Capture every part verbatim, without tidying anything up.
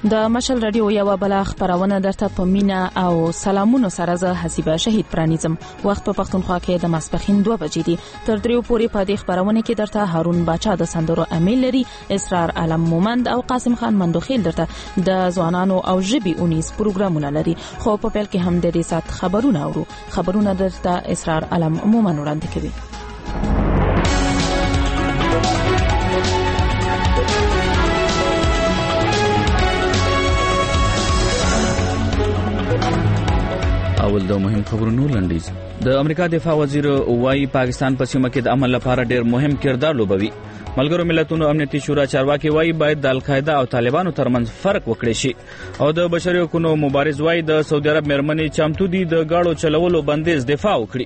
د مشل رادیو یو بل خبرونه درته په مینا او سلامونو سره زه حسیبه شهید پرانیزم. وخت په پښتونخوا کې د ماسپخین دوه بجې دي. تر دریو پورې په دې خبرونه کې درته هارون باچا د سندرو امیل لري، اسرار علم مومند او قاسم خان مندوخیل درته د ځوانانو او ژبي اونیس پروګرامونه لري. خو په پیل کې هم د دې سات خبرونه اورو. خبرونه درته اسرار علم مومند وړاندې کوي. اول د مهم خبرونو لنډیز. د امریکا دفاع وزیر وايي پاکستان په سیمه کې د امن لپاره ډېر مهم کردار لوبوي. ملګرو ملتونو امنیتي شورا چارواکي وايي باید د القاعده او طالبانو ترمنځ فرق وکړي شي. او د بشري حقوقو مبارز وايي د سعودي عرب مېرمنې چمتو دي د گاړو چلولو بندیز دفاع وکړي.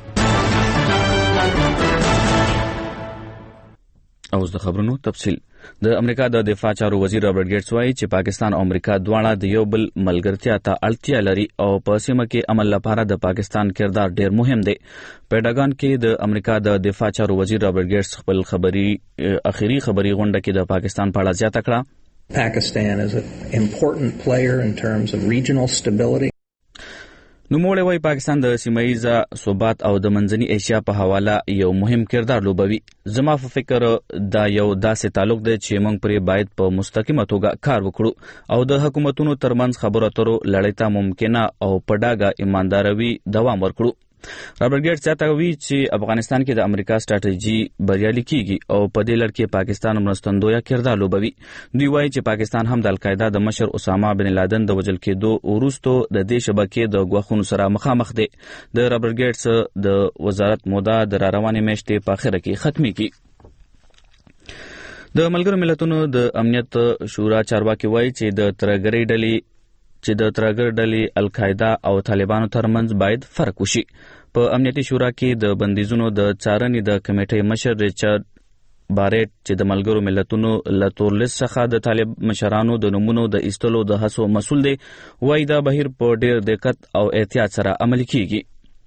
اوس د خبرونو تفصیل. د امریکا د دفاع چارو وزیر رابرټ ګیټس وايي چې پاکستان او امریکا دواړه د یو بل ملګرتیا ته اړتیا لري او په سیمه کې امن لپاره د پاکستان کردار ډیر مهم دی. پېډاګان کې د امریکا د دفاع چارو وزیر رابرټ ګیټس خپل خبري اخیری خبري غونډه کې د پاکستان په اړه زیاته کړه. Pakistan is an important player in terms of regional stability. نو موږ وايي پاکستان د سیمایي ثبات او د منځنۍ ایشیا په حواله یو مهم کردار لوبوي. زما په فکر دا یو داسې تعلق دی چې موږ پرې باید په مستقیمه توګه کار وکړو او د حکومتونو ترمنځ خبرو اترو لړۍ ته ممکنه او په ډاګه ایمانداروي دوام ورکړو. رابرټ ګیټس زیاتوي چې افغانستان کې د امریکا ستراتیژي بریالي کیږي او په دې لړ کې پاکستان مرستندویه کردار لوبوي. دوی وایي چې پاکستان هم د القاعده د مشر اسامه بن لادن د وژل کېدو وروسته د دې شبکې د غوښونو سره مخامخ دی. د رابرټ ګیټس د وزارت موده د راروانې میاشتې په اخره کې ختمي کی. د ملګرو ملتونو د امنیت شورا چارواکي وایي چې د ترګری ډلې چې د ترګر ډلې القاعده او طالبانو ترمنځ باید فرق وشي. په امنیتي شورا کې د بندیزونو د څارنې د کمیټې مشر ریچارډ بارټ چې د ملګرو ملتونو له تورلیست څخه د طالب مشرانو د نومونو د ایستلو د هڅو مسؤل دی، وایي دا بهیر په ډېر دقت او احتیاط سره عملي کیږي.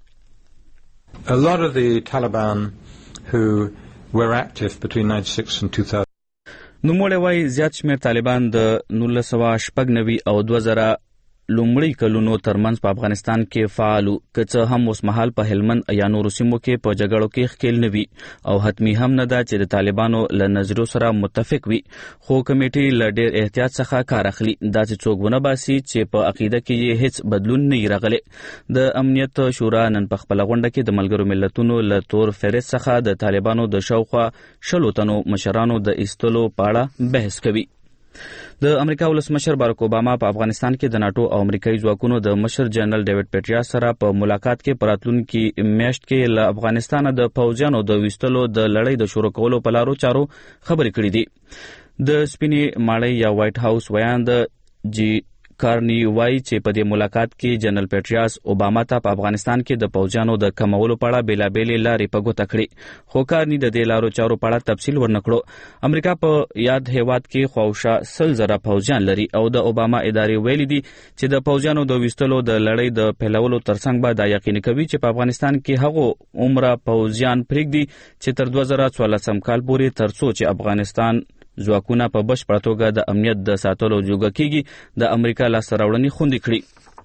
A lot of the Taliban who were active between ninety-six and two thousand نو موږ وايي زیات شمېر طالبان د نولس سوه شپږ نوي او دوه زره لومړی کلونو ترمنځ په افغانستان کې فعالو، که څه هم اوس مهال په هلمند یا نورو سیمو کې په جګړو کې ښکېل نه وي او حتمي هم نه ده چې د طالبانو له نظریو سره متفق وي. خو کمیټې له ډېر احتیاط څخه کار اخلي. داسې څوک ونه باسي چې په عقیده کې یې هیڅ بدلون نه وي راغلی. د امنیت شورا نن په خپله غونډه کې د ملګرو ملتونو له تور فهرست څخه د طالبانو د شاوخوا شلو تنو مشرانو د ایستلو په اړه بحث کوي. د امریکا ولسمشر باراک اوباما په افغانستان کې د ناټو او امریکایي ځواکونو د مشر جنرال ډیوډ پیټریاس سره په ملاقات کې په راتلونکي میاشت کې له افغانستانه د پوځیانو د ویستلو د لړۍ د شروع کولو په لارو چارو خبرې کړې دي. د سپینې ماڼۍ یا وایټ هاوس ویاند جی کارنی وایي چې په دې ملاقات کې جنرال پیټریاس اوباما ته په افغانستان کې د پوځیانو د کمولو په اړه بېلابېلې لارې په ګوته کړې، خو کارنی د دې لارو چارو په اړه تفصیل ورنکړو. امریکا په یاد هیواد کې خواوشا سل زره پوځیان لري او د اوباما ادارې ویلي دي چې د پوځیانو د ویستلو د لړۍ د پیلولو ترڅنګ به دا یقیني کوي چې په افغانستان کې هغو عمره پوځیان پرېږدي چې تر دوه زره څوارلسم کال پورې تر څو چې افغانستان ځواکونه په بشپړه توګه د امنیت د ساتلو جوګه کیږي د امریکا لاسته راوړنې خوندي کړي.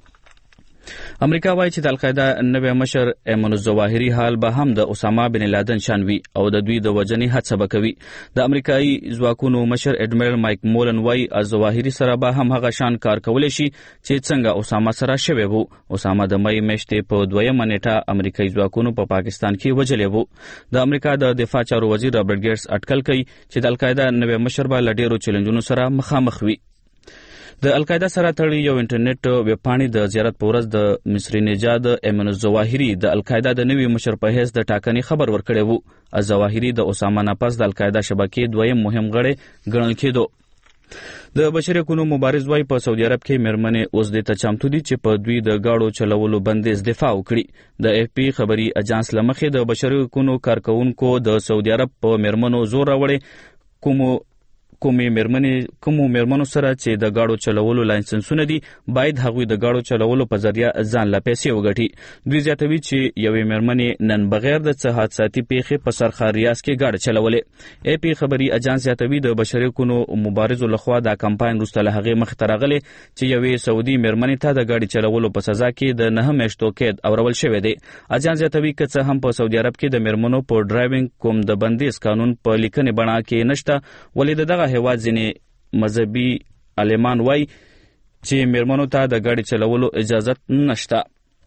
امریکا وایي چې د القاعده نوی مشر ایمن الظواهري حال به هم د اسامه بن لادن شان وي او د دوی د وژنې هڅه به کوي. د امریکایي ځواکونو مشر اډمیرل مایک مولن وایي الظواهري سره به هم هغه شان کار کولی شي چې څنګه اسامه سره شوی وو. اسامه د مئی میاشتې په دویمه نیټه امریکایي ځواکونو په پا پاکستان کې وژلی وو. د امریکا د دفاع چارو وزیر رابرټ ګیټس اټکل کوي چې د القاعده نوی مشر به له ډېرو چیلنجونو سره مخامخ وي. د القاعده سره تړلي یو انټرنیټ ویبپاڼې د زیارت په ورځ د مصري نژاد ایمن الظواهري د القاعده د نوي مشر په حیث د ټاکنې خبر ورکړی وو. الظواهري د اسامه نه پس د القاعده شبکې دویم مهم غړی ګڼل کېدو. د بشري حقوقو مبارز وايي په سعودي عرب کې مېرمنې اوس دې ته چمتو دي چې په دوی د گاړو چلولو بندیز دفاع وکړي. د اف پی خبري اجانس له مخې د بشري حقوقو کارکونکو د سعودي عرب په مېرمنو زور راوړی کومو کومې مېرمنې کومو مېرمنو سره چې د گاډو چلولو لایسنسونه دي باید هغوی د گاډو چلولو په ذریعه ځان لا پیسې وګټي. دوی زیاتوي چې یوې مېرمنې نن بغیر د څه حادثاتي پیښې په سرخا ریاض کې گاډه چلولې. ای پی خبري اجانس زیاتوي د بشري حقوقو مبارزو لخوا دا کمپاین وروسته له هغې مخې ته راغلی چې یوې سعودي مېرمنې ته د گاډي چلولو په سزا کې د نهه میاشتو قید اورول شوی دی. اجانس زیاتوي که څه هم په سعودي عرب کې د مېرمنو په ډرایوینګ کوم د بندیز قانون په لیکنې بڼه کې نشته، ولې د دغه هیواد ځینې مذهبي عالمان وایي چې مېرمنو ته د ګاډي چلولو اجازت نشته.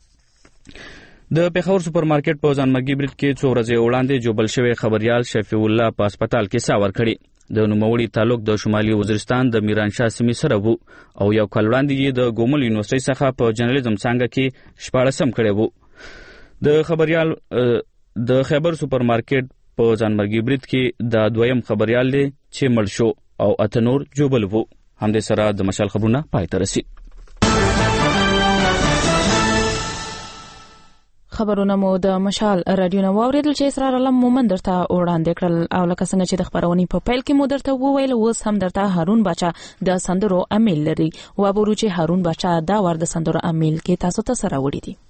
د پېښور سوپر مارکیټ په ځانمرګي برید کې څو ورځې وړاندې جوبل شوی خبريال شفیع الله په هسپتال کې ساه ورکړې. د نوموړي تعلق د شمالي وزیرستان د میرانشاه سیمې سره وو او یو کال وړاندې یې د ګومل یونیورسيټي څخه په جرنالیزم څانګه کې شپاړسم کړی وو. د خبريال د خیبر سوپر مارکیټ په ځانمرګي برید کې د دویم خبريال دی چې مړ شو او اته نور جوبل وو. همدې سره د مشال خبرونه پای ته رسي. خبرونه مو د مشال رادیو نه واوریدل چې اسرار علم مومن درته وړاندې کړل او لکه څنګه چې د خبرونې په پیل کې مو درته وویل اوس هم درته هارون باچا د سندرو امیل لري. وابورو چې هارون باچا دا ور د سندرو امیل کې تاسو ته سره وړي دي.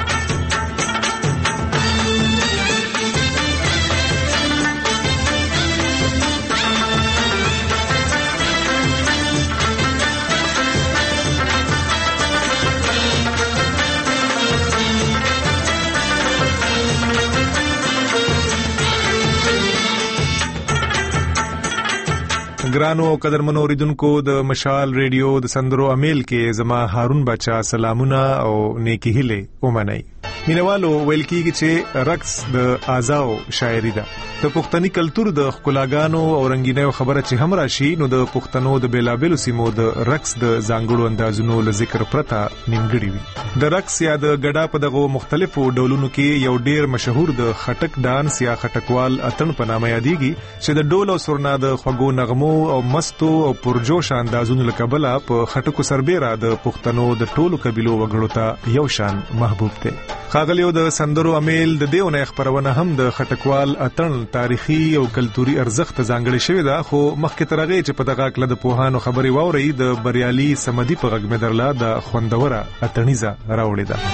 ګرانو قدرمنو اوریدونکو د مشال ریډیو د سندرو امیل کې زما هارون بچا سلامونه او نیکی هیله ومنئ. مینوالو ویل کیږي چې رقص د اعضاء شاعري ده. د پښتني کلچر د خپلګانو او رنگینیو خبره چې هم راشي نو د پښتنو د بیلابلو سیمو د رقص د ځانګړو اندازونو ل ذکر پرته نیمګړی وي. د رقص یا د ګډا په دغه مختلفو ډولونو کې یو ډیر مشهور د خټک ډانس یا خټکوال اتن په نامه یادېږي چې د ډول او سرنا د خوږو نغمو او مستو او پرجوش اندازونو لکبله په خټکو سربېره د پښتنو د ټولو قبيلو وګړو ته یو شان محبوب دی. خاغلیو د سندرو امیل د دیونه خبرونه هم د خټکوال اتن تاریخي او کلتوري ارزښت ځانګړي شوی دا خو مخکې ترغه چې په دغه کله د پوهانو خبري واوري د بریالي سمدي په غږ مدرلا د خوندوره اتنیزه راوړي ده.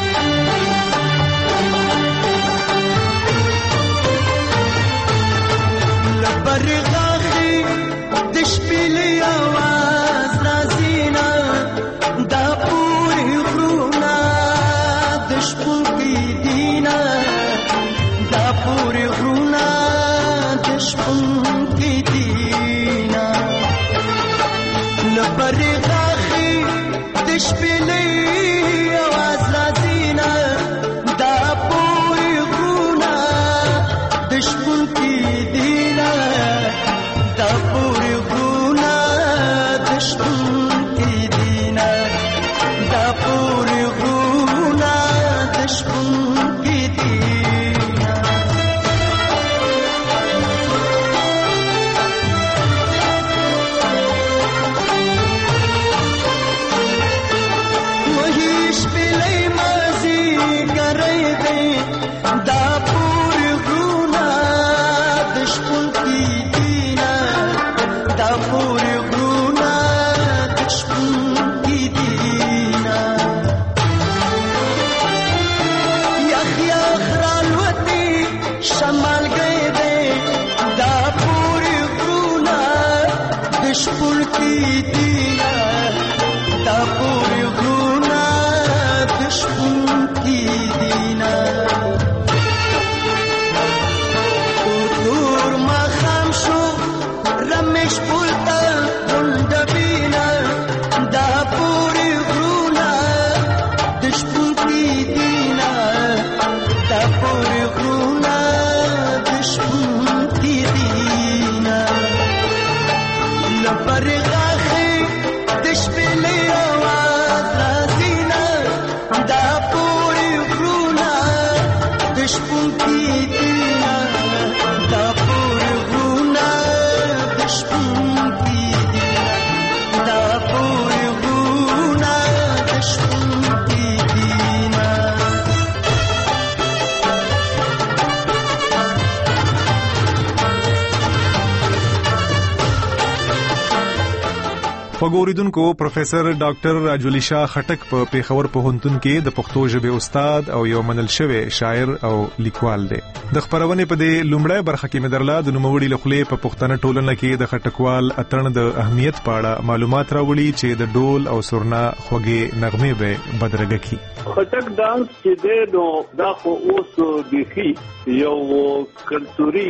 خوګوریدونکو پروفیسور ډاکټر راجولی شاه خټک په پیښور پوهنتون کې د پښتو ژبې استاد او یو منل شوی شاعر او لیکوال دی. د خبرونې په دې لومړی برخه کې مدرلا د نوموړي لخلې په پښتنه ټولنه کې د خټکوال اتن د اهمیت په اړه معلومات راوړي چې د ډول او سورنا خوږې نغمې به بدرګه کی. خټک ډانس چې دی نو دا خو اوس بيخي یو کلتوري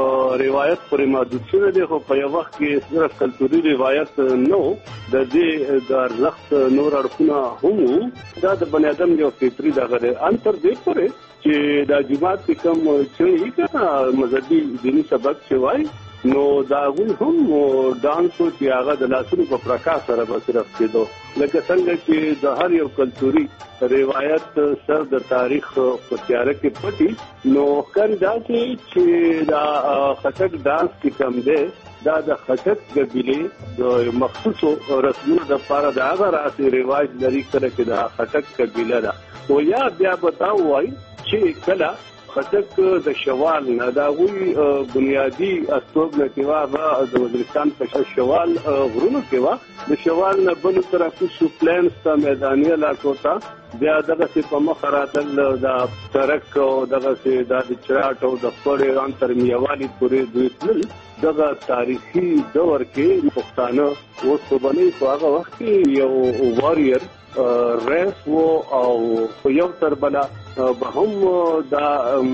روایت پرې محدود شوی دی، خو په یو وخت کې صرف کلتوري روایت نو د دې د ارزښت نور اړخونه هم دا د بنی آدم یو فطري دغه دی. ان تر دې پورې چې د جماعت کوم چې کنه مذهبي دینی سبق شوی نو دا غوی هم ډانس چې هغه د لاسونو په پرکاس سره به صرف کېدو، لکه څنګه چې د هر یو کلتوري روایت سر د تاریخ په تیاره کې پټي، نو کله دا چې دا خټک ډانس کې کم دی دا د خټک قبیله د مخصوصو رسمونو د لپاره د هغه راسي رواج لري کله چې د خټک قبیله ده. او یا بیا بتاو وای چې کله خټک د شوال نه دا غوي بنیادی اسباب نه کېوا د وزیرستان په شوال غرونو کېوا د شوال نه بل طرفو سو پلانز ته میداني علاقو ته بیا دغه په مخ راتل د ترک او دغه د چراټ او د خپل انتر میوالي پورې دوی تل دغه تاریخي دور کې پښتانه اوس په باندې په هغه وخت کې یو واریر ریس وو او په یو تر بلا به هم دا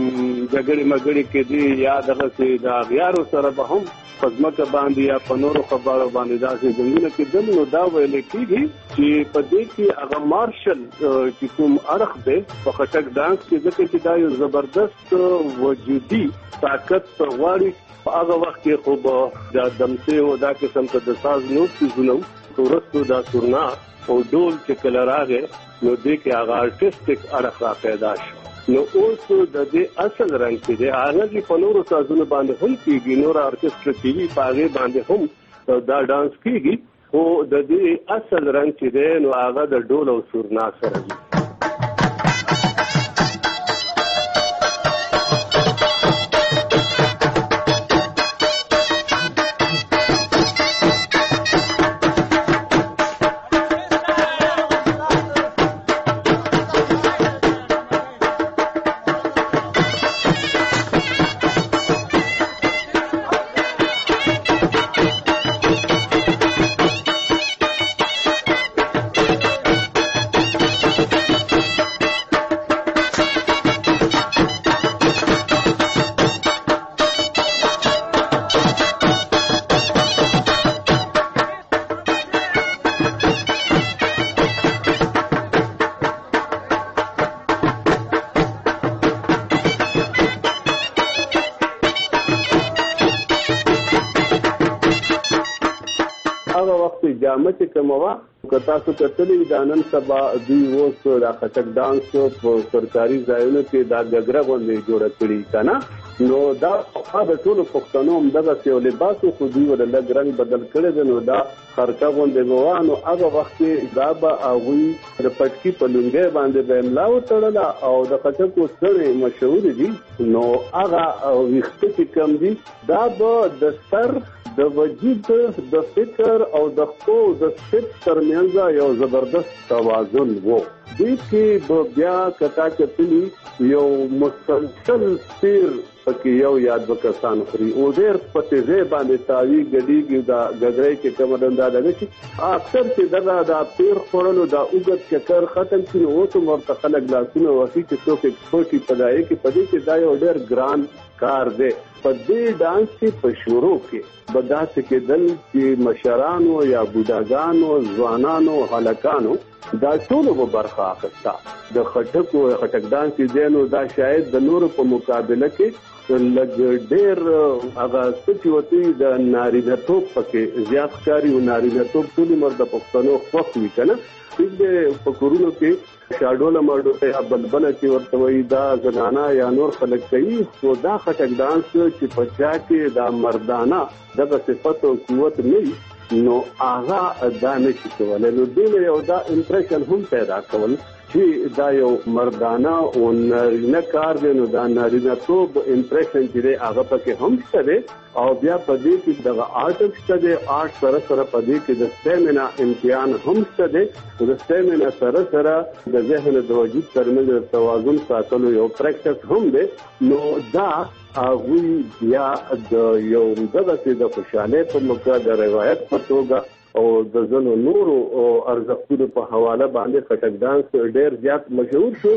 جګړې مګړې کې دي یا دغه سي دا غیارو سره به هم پزماکه باندې یا په نورو خبرو باندې دا چې زمينه کې دم نو دا ویل کېږي چې په دې کې هغه مارشل چې کوم اړخ دی په خټک ډانس کې ځکه چې دا یو زبردست وجودي طاقت غواړي په هغه وخت کې خو دا دمسه او دا قسم ته د ساز نو څه ورستو دا سورنا او ډول چې کله راغی نو دې کې هغه آرټیسټیک اړخ را پیدا شو. نو اوس د دې اصل رنګ چې دی هغه چې په نورو سازونو باندې هم کېږي، نور آرکیسټرا ټي وي پاغه باندې هم دا ډانس کېږي، خو د دې اصل رنګ چې دی نو هغه د ډول او سورنا سره دی. جامه چې کومه کتا څو کتلې د نن سبا دوی اوس د خټک ډانس په سرکاري ځایونو کې دا جګړه باندې جوړه کړې کنا، نو دا په ټولو پښتنو هم دغه یو لباس خو دوی ولله رنگ بدل کړی، نو دا خرچه باندې وانه هغه وخت دا به اوی د پټکی په لونګې باندې به املاو تړله او د خټکو سره مشهور دي، نو هغه وخت کې کم دي دا به د سر د وجود د فکر او د خو د سپ ترمنځ یو زبردست توازن وو. دې کې بیا کتا کتلی یو مسلسل سیر پکې یو یاد وکسان خوري او ډېر پته ځای باندې تاوی غډیږي دا غګړې کې کوم دنده ده چې اکثر چې دغه د پیر خورلو دا اوګت چکر ختم شي نو ته مرته خلک لاسونه وسی چې څوک ایکسپرټي پدای کې پدې چې دا یو ډېر ګران کار دی. په دې ډانس کې په شروع کې بداسه کې دل چې مشرانو یا بوډاګانو ځوانانو هلکانو دا ټول به برخه اخستا د خټکو خټک ډانس کې دینو دا شاید د نورو په مقابله کې لږ ډېر هغه ستوتی د نارینتوب پکې زیات کاری او نارینتوب ټول مرده پښتنو خوښ وی کنه دې په کورونو کې شاډوله مړو یا بلبله چې ورته وي دا زنانا یا نور خلک کوي، خو دا خټک ډانس چې په چا کې دا مردانه دغه صفت او قوت نه نو هغه دا نشي کولای. نو دې یو دا امپریشن هم پیدا کول چې دا یو مردانه او نارینه کار دی، نو دا نارینه توب امپریشن چې هغه پکې هم شته او بیا په دې کې د آرټ شته، آرټ سره سره په دې کې د سټیمینا امتحان هم شته، د سټیمینا سره سره د ذهن د وجود ترمنځ توازن ساتلو یو پریکټس هم دی. نو دا هغه بیا د یو دغه د خوشاله په موقع د روایت په توګه او د ځنو نورو ارزښتونو په حواله باندې خټک ډانس ډېر زیات مشهور شو.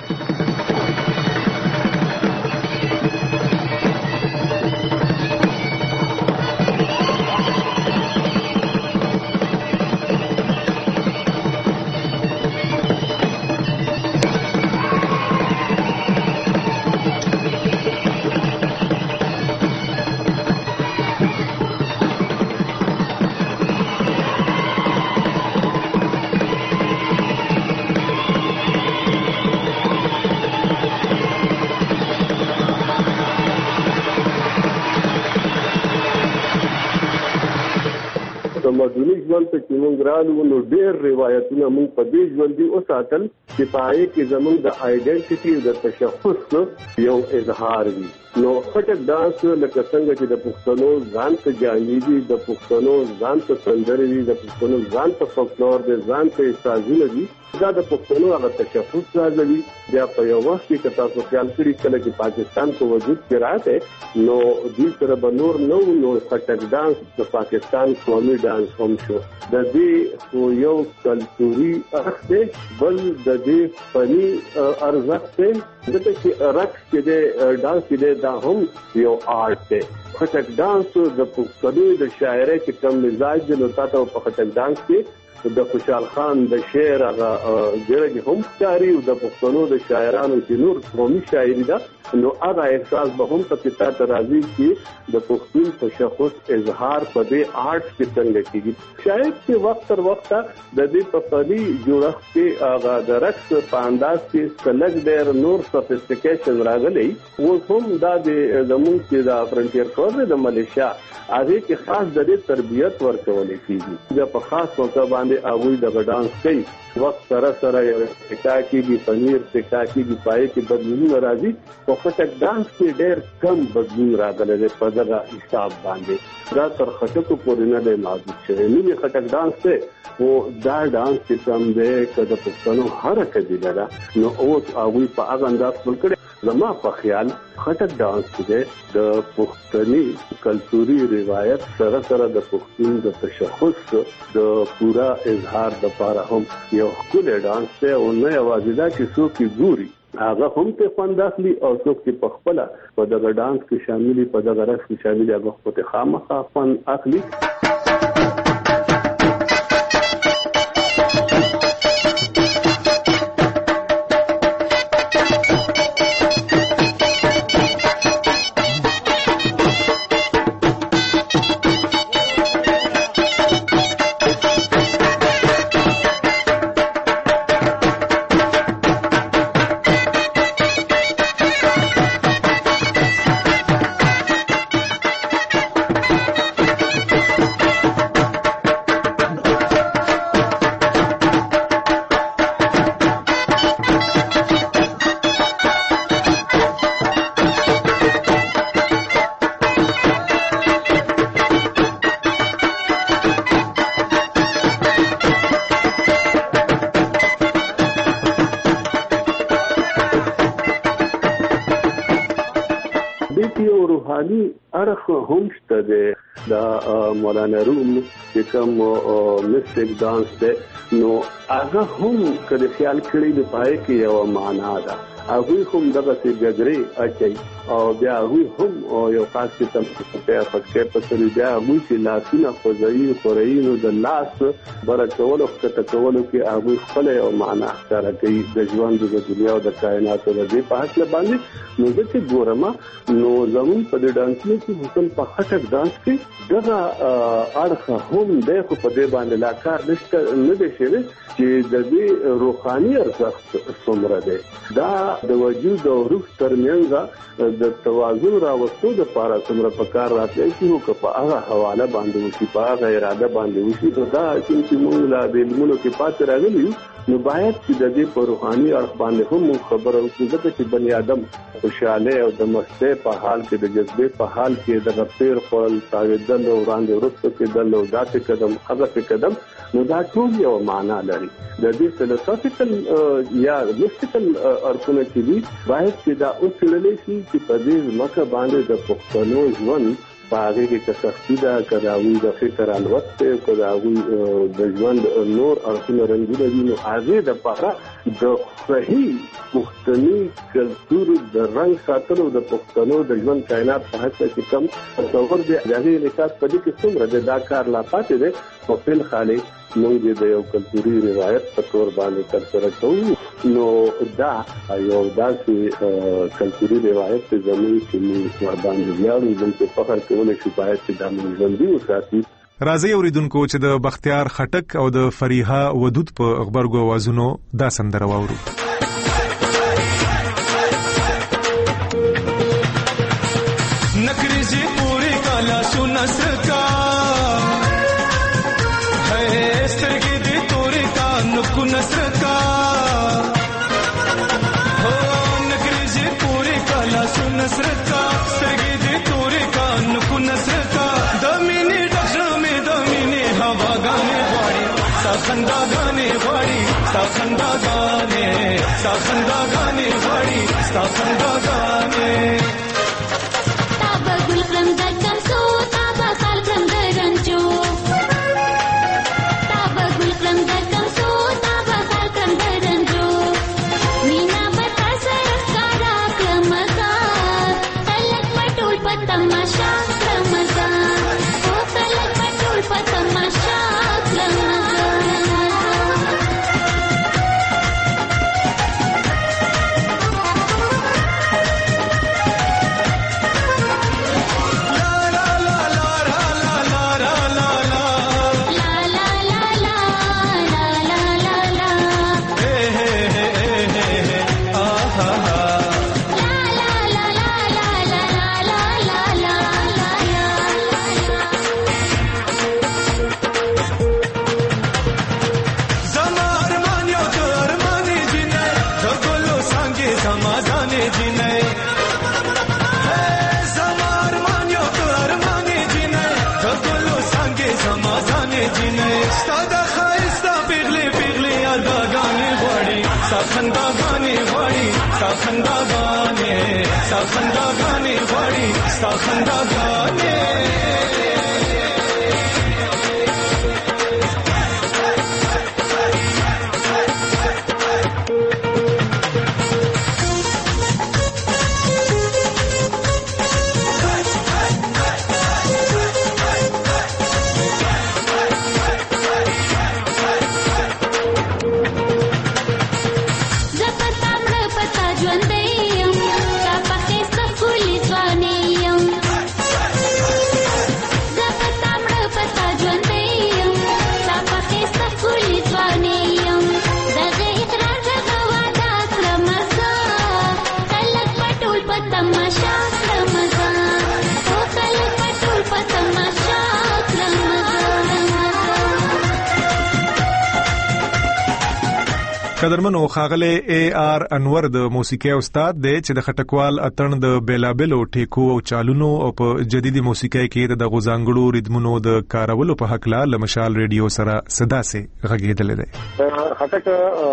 مدني ژوند ته چې موږ رالو نو ډېر روایتونه موږ په دې ژوندي وساتل چې پای کې زموږ د آیډنټیټي د تشخص یو اظهار وي. نو خټک ډانس لکه څنګه چې د پښتنو ځان ته جامې دي، د پښتنو ځان ته سندرې دي، د پښتنو ځان ته فولکلور دي، ځان ته سازونه دي، دا د پښتنو هغه تشخص راځي. بیا په یو وخت کې که تاسو خیال کړئ کله چې پاکستان په وجود کې راځي نو دې سره به نور نو نو خټک ډانس د پاکستان قومي ډانس هم شو. د دې خو یو کلتوري اړخ دی، بل د دې فني ارزښت دی، ځکه چې رقص کې د ډانس کې دا هم یو آرټ دی. خټک ډانس د پښتنو د شاعرۍ کې کم مزاج دی، نو تاسو په خټک ډانس کې د خوشحال خان د شعر هغه ډېر هم ښکاري او د پښتنو د شاعرانو چې نور قومي شاعري ده، نو هغه احساس به هم په کتا ته راځي چې د پښتون تشخص اظهار په دې آرټ کې څنګه کیږي. شاید چې وخت تر وخته د دې په فني جوړښت کې هغه د رقص په انداز کې سلګ ډېر نور سوفیسټیکیشن راغلی. اوس هم دا د زموږ چې د فرنټیر فورس د ملیشیا هغه کې خاص د دې تربیت ورکول کیږي، دا په خاص موقع باندې هغه د ډانس کوي. وخت سره سره یو ټکاکی دی پنیر ټکاکی دی پای کې بدلون راځي، په خټک ډانس کې ډېر کم بدلون راغلی دی په دغه حساب باندې. دا تر خټکو پورې نه دی محدود شوی. نو خټک ډانس ته او دا ډانس چې کوم دی که د پښتنو هر قبیله ده نو اوس هغوی په هغه انداز خپل کړی. زما په خیال خټک ډانس چې د پښتني کلتوري روایت سره سره د پښتون د تشخص د پورا اظهار لپاره هم یو ښکلی ډانس دی او نه یوازې دا چې څوک یې ګوري هغه هم ته خوند اخلي او څوک چې په خپله په دغه ډانس کې شاملي په دغه رقص کې شاملي هغه خو ته خامخا خوند اخلي. روحاني اړخ هم شته دی. دا مولانا روم چې کوم میسټیک ډانس دی نو هغه هم کله خیال کړی د پای کې یو معنا ده. هغه هم دغه څه ګګري اچي او بیا هغه هم یو خاص قسم په فکر په سری بیا هغه چې لاسونه خوځي خورینو د لاس برکول او کټکول کې هغه خپل یو معنا ښکارا کوي د ژوند د دنیا او د کائنات د دې په حق باندې. نو د چې ګورما نو زمون په دې ډانس کې حکم په خټک ډانس کې دغه اړخ هم د خو په دې باندې لا کار نشته نه دی شوی چې د دې روحاني ارزښت څومره دی. دا د وجود او روح ترمنځ د توازن راوستو د لپاره څومره پکار راتلی شي او په هغه حواله باندې وشي په هغه اراده باندې وشي. دا چې موږ لا د علمونو کې پاتې راغلي نو باید چې د دې په روحاني اړخ باندې هم خبره وکړو ځکه چې بني آدم خوشاله او د مستی په حال کې د جذبې په حال کې د غفیر خپل تاویدل او وړاندې ورسته کېدل او داسې قدم هغه قدم نو دا ټول یو معنا لري د دې فلسفیکل یا میستیکل اړخونه چې دي باید چې دا اوسللی شي چې په دې مکه باندې د پښتنو ژوند په هغه کې څه سختي ده کراوي د فکر الوت ته کراوي د ژوند نور اړخونه رنګونه دي نو هغه د پاره د صحیح پښتني کلتور د رنګ ساتلو د پښتنو د ژوند کائنات په هڅه کې کم تصور دی هغه لیکات په دې کې څومره دا کار لا پاتې دی په فل خالي موږ د یو کلتوري روایت په تور باندې ترسره کوو نو دا یو داسې کلتوري روایت زموږ چې موږ باندې ویاړو چې فخر کولای شو باید چې دا موږ ژوندي وساتو. راځي اوریدونکو چې د بختیار خټک او د فریحه ودود په خبرګو اوازونو دا سندره واورو. نکریزی پوری کالا سنسر کا سترګې دې تورې کا نکو نصر کا هو نکریزی پوری کالا سنسر کا سترګې دې تورې کا نکو نصر کا د مینې ډخه مې د مینې هوا غانې غواړي ستا خندا غانې غواړي ستا خندا غانې ستا خندا غانې غواړي ستا خندا غانې تا به ګل کړم د چمسو تا به خال کړم د رنجو خندا غانې غواړي ستا خندا غانې ستا خندا غانې غواړي ستا خندا غانې قدرمنو خاغله ای آر انور د موسیقي استاد دی چې د خټکوال اتن د بیلابلو ټیکو او چالونو او په جديدي موسیقي کې د غوزانګړو ریدمونو د کارولو په حق لا لمشال ریډیو سره صدا سه غږیدل دی. خټک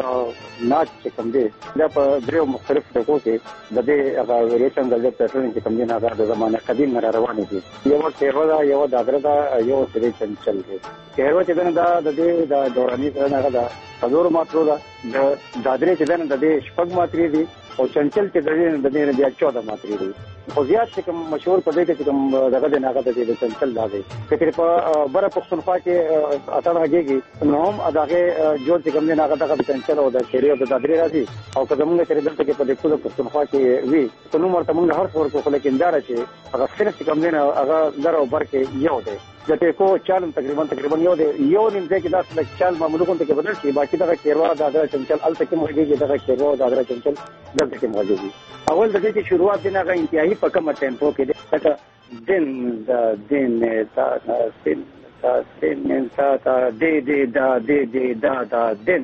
ناچ چې کوم دی دا په دریو مختلف ټکو کې د دې هغه ویریشن د پیټرن چې کوم دی نه د زمانه قدیم نه روان دي یو کېرو دا یو دادردا یو سری چنچل دی کېرو چې دا د دې د دوراني سره نه دا حضور ماترو دا د دادرې چې دنه د دې شپږ ماتري دي او چنچل چې د دې د دې بیا چودہ ماتري دي خو زیات چې کوم مشهور په دې کې کوم دغه د ناغه د دې چنچل دا دی کتر په بره پښتونخوا کې اتاړه کېږي نو هم اداغه جوړ چې کوم نه هغه د چنچل او د شری او د دادرې راځي او کله موږ ترې دلته کې په دې ټول پښتونخوا کې وی په نو مرته موږ هر څور کو لیکن دا چې هغه صرف کوم نه هغه درو بر کې یو دی د ټیکو چالم تقریبا تقریبا یو دی یو نیم ځای کې دا د چال معمولو ته کې بدل شي باقي دا کېروا دا چنچل ال تک موږ دا کېروا دا چنچل دلته کې موجود اول د دې شروعات نه غا انتهایی په کومه ټیمپو کې دا دین دا دین تا سین تا سین تا تا دې دې دا دې دې دا دا دین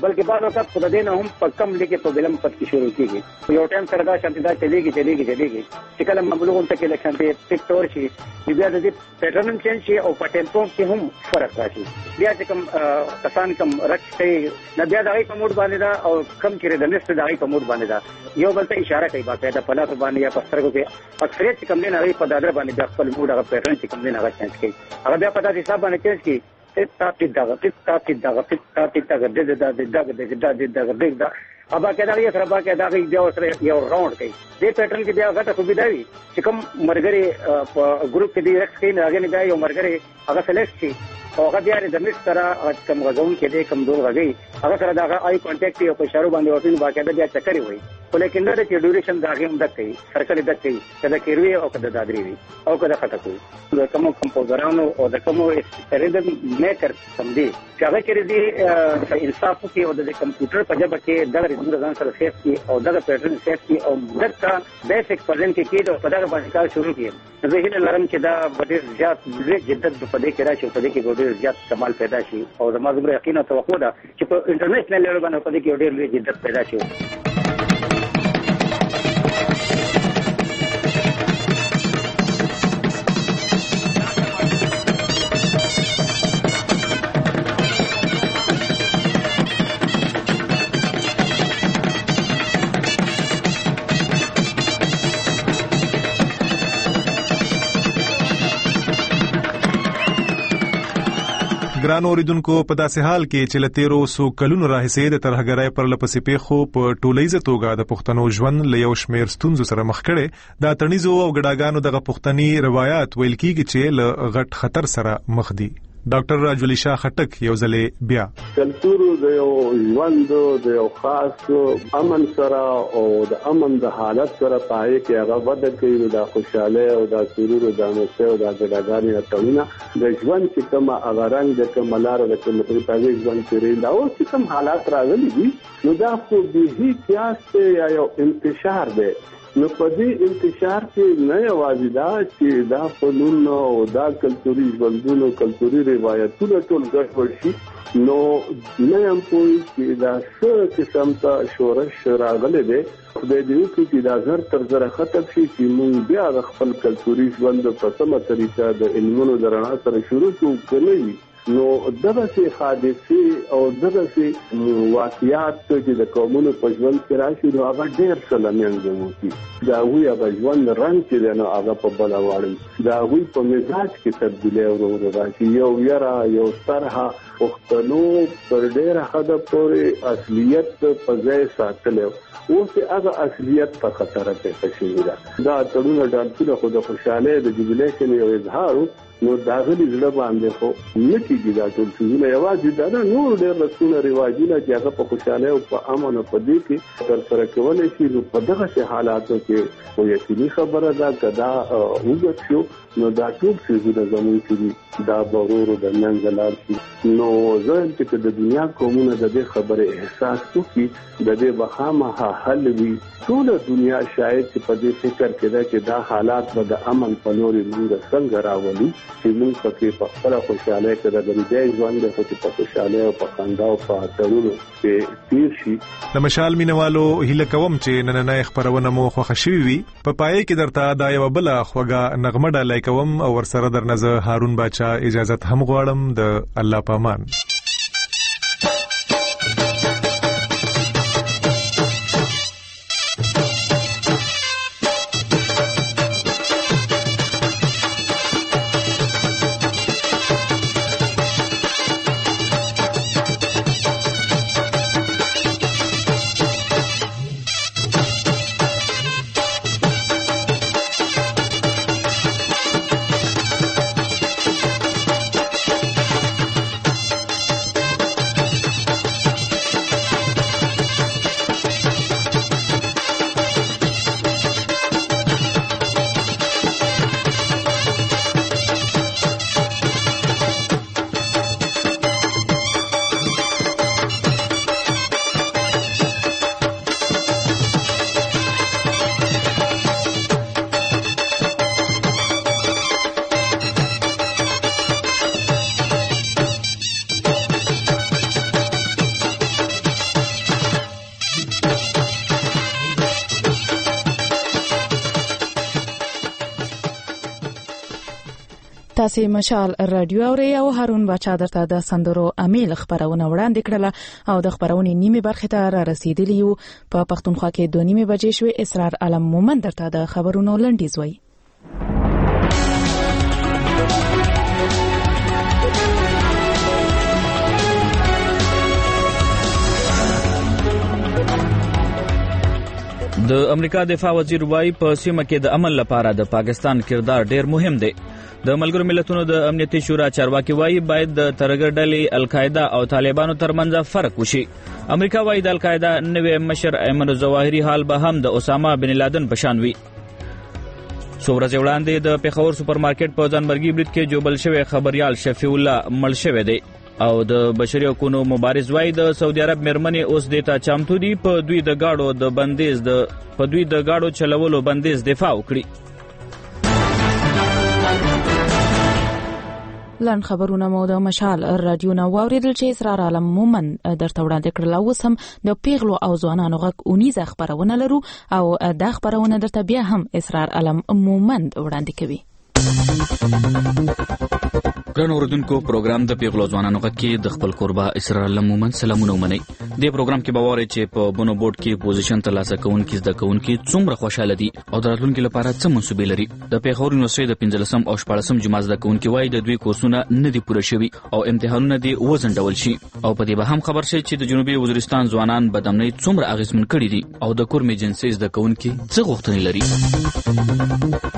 بلکې بعض وخت خدای نه هم په کم لګي په بلم پد کې شروع کیږي یو ټایم سره دا شانتي چلیږي چلیږي چلیږي چې کله مبلغون ته کې لکشن ته ټیک تور شي بیا د دې پیټرن چینج شي او په ټیمپو کې هم فرق راشي بیا چې کوم کسان کوم رچ کوي نه بیا دغه په موډ باندې دا او کم کړي د لیست دغه په موډ باندې دا یو بل ته اشاره کوي باقاعده په لاس باندې یا په سترګو کې اکثریت کوم نه لري په دادر باندې د خپل موډ هغه پیټرن چې کوم نه هغه چینج کوي هغه بیا په داسې حساب باندې چینج کوي تاپی دغه تاپی دغه تاپی دغه د د د دغه د د دغه دغه ابا کدا یې سره با کدا یو سره یو راوند کوي دې پیټرن کې بیا غټه سوبیدا وي چې کوم مرګري په ګروپ کې دی رکس کې نه هغه نه بیا یو مرګري هغه سلیکټ شي او هغه بیا د مس سره کم غزون کې دې کم دور غږی هغه سره دا آی کانټیکټ یو په اشاره باندې ورته باقاعده بیا چکرې وي ولیکن دا چې ډیوریشن دا هم د کوي سرکل د کوي کدا کیروي او کدا دادری وي او کدا خطا کوي د کوم کمپوزرانو او د کوم ریدم میکر سم دي چې هغه کې دې انصاف کې او د کمپیوټر په جبه کې د ریدم ځان سره سیف کی او دغه پیټرن سیف کی او دغه بیسیک پرلن کې کېدو په دغه باندې کار شروع کړي زه هیله لرم چې دا ډېر زیات ډېر جدت په دې کې راشي په دې کې ډېر زیات کمال پیدا شي او زما زموږ یقین او توقع ده چې په انټرنیشنل لیول باندې په دې کې ډېر جدت پیدا شي ګران اوریدونکو په داسې حال کې چې لتیرو سو کلونو راهیسې د ترهګرۍ پر لپسې پیښو په ټولیزه توګه د پښتنو ژوند له یو شمېر ستونزو سره مخ کړي د تڼیزو او ګډاګانو دغه پښتني روایت ویل کیږي چې له غټ خطر سره مخ دي ډاکټر راجولی شاه خټک یو ځلې بیا کلتور د یو ژوند د یو خاص امن سره او د امن د حالت سره پای کې هغه وده کوي د خوشاله او د سرور او د نوښت او د ګډاګانې ټولنه د ژوند چې کوم هغه رنګ د کوملار د کوم په پای ژوند کې دا او چې کوم حالات راغلي دي نو دا خو به هیڅ قیاس یا یو انتشار دی نو په دې انتشار کې نه یوازې دا چې دا فنون او دا کلتوري ژوندونو کلتوري روایتونه ټول ګډ شي نو نه هم پوي چې دا څه قسم ته شورش راغلي دي خدای دې وکړي دا زر تر زر ختم شي چې موږ بیا خپل کلتوري ژوند په سمه طریقه د علمونو د رڼا سره شروع کوو نو دغه سي حادثه او دغه سي واقعیات چې د قومونو په ژوند کې راشي نو هغه ډېر څه لمنځه دا وی هغه ژوند رنګ چې نو هغه په بل وړي دا وی په مزاج کې تبدیلی ورو راشي یو یرا یو طرحه پښتنو پر ډېر حد پورې اصليت په ځای ساتلو اوس هغه اصليت په خطر کې شي دا دا ټولنه ډانټونه خو د خوشاله د جوبلیشن یو اظهار نو داغلی زړه باندې خو نکیږي دا ټول څه نه یوازې دا نور ډېر رسونه رواجونه چې هغه په خوشاله او په امن او په دې کې تر سره کولای شي نو په دغه حالاتو کې خو یقیني خبره ده کدا وګت شو نو دا ټول څه زموږ چې دا ضرورو د منځلار شي نو زه چې د دنیا کومونه د دې خبره احساس کوي د دې بخامه حل وی ټول دنیا شاید چې په دې فکر کې ده چې دا حالات به د امن په لوري موږ څنګه راولي چې موږ پکې په خپل خوشاله کې د دې ژوند د خپل په خوشاله او په خندا او په اترونو کې تیر شي د مشال مینوالو هیله کوم چې نننې خبرونه مو خوښ شوي وي په پای کې درته دا یو بل خوګه نغمه ډالای کوم او ورسره درنځ هارون باچا اجازه هم غواړم د الله پامان تاسو مشال رادیو اوري او هارون بچا درته د سندرو امیل خبرونه وړاندې کړله او د خبرونې نیمه برخه ته را رسیدلی یو. په پښتونخوا کې دوه نیمه بجې شوې. اسرار علم مومن درته د خبرونو لنډیز وایي. د امریکا دفاع وزیر وایي په سیمه کې د امن لپاره د پاکستان کردار ډیر مهم دی. د ملګرو ملتونو د امنیتي شورا چارواکي وایي باید د ترګر ډلې القاعده او طالبانو ترمنځ فرق وشي. امریکا وایي د القاعده نوې مشر ایمن الظواهري حال به هم د اسامه بن لادن بشان وي. څو ورځې وړاندې د پیښور سوپر مارکیټ په ځانمرګي برید کې جوبل شوی خبريال شفیع الله مړ شوی دی او د بشري حقوقو مبارز وایي د سعودي عرب مېرمنې اوس د تا چمتو دي په دوی د گاډو د بندیز د په دوی د گاډو چلولو بندیز دفاع وکړي. لن خبرونه مو د مشال رادیو نو اوریدل چې اسرار عالم مومن درته وړاندې کړل. اوس هم د پیغلو او ځوانانو غږ اونیزه خبرونه لرو او د خبرونه درته بیا هم اسرار عالم مومن وړاندې کوي. ګران اوردونکو، پروګرام د پیغلو ځوانانو غږ کې د خپل قربا اسرار الله مومن سلامونه ومنئ. د پروګرام کې باور چې په بونو بورډ کې پوزیشن ترلاسه کوونکي زده کوونکي څومره خوشاله دي او د راتلونکي لپاره څه منصوبې لري. د پیښور یونیورسيټي د پنځلسم او شپاړسم جماعت زده کوونکي وایي د دوی کورسونه نه دي پوره شوي او امتحانونه دي وزنډول شي او په دې به هم خبر شي چې د جنوبي وزیرستان ځوانان بدامنۍ څومره اغیزمن کړي دي او د کورمې جنسي زده کوونکي څه غوښتنې لري.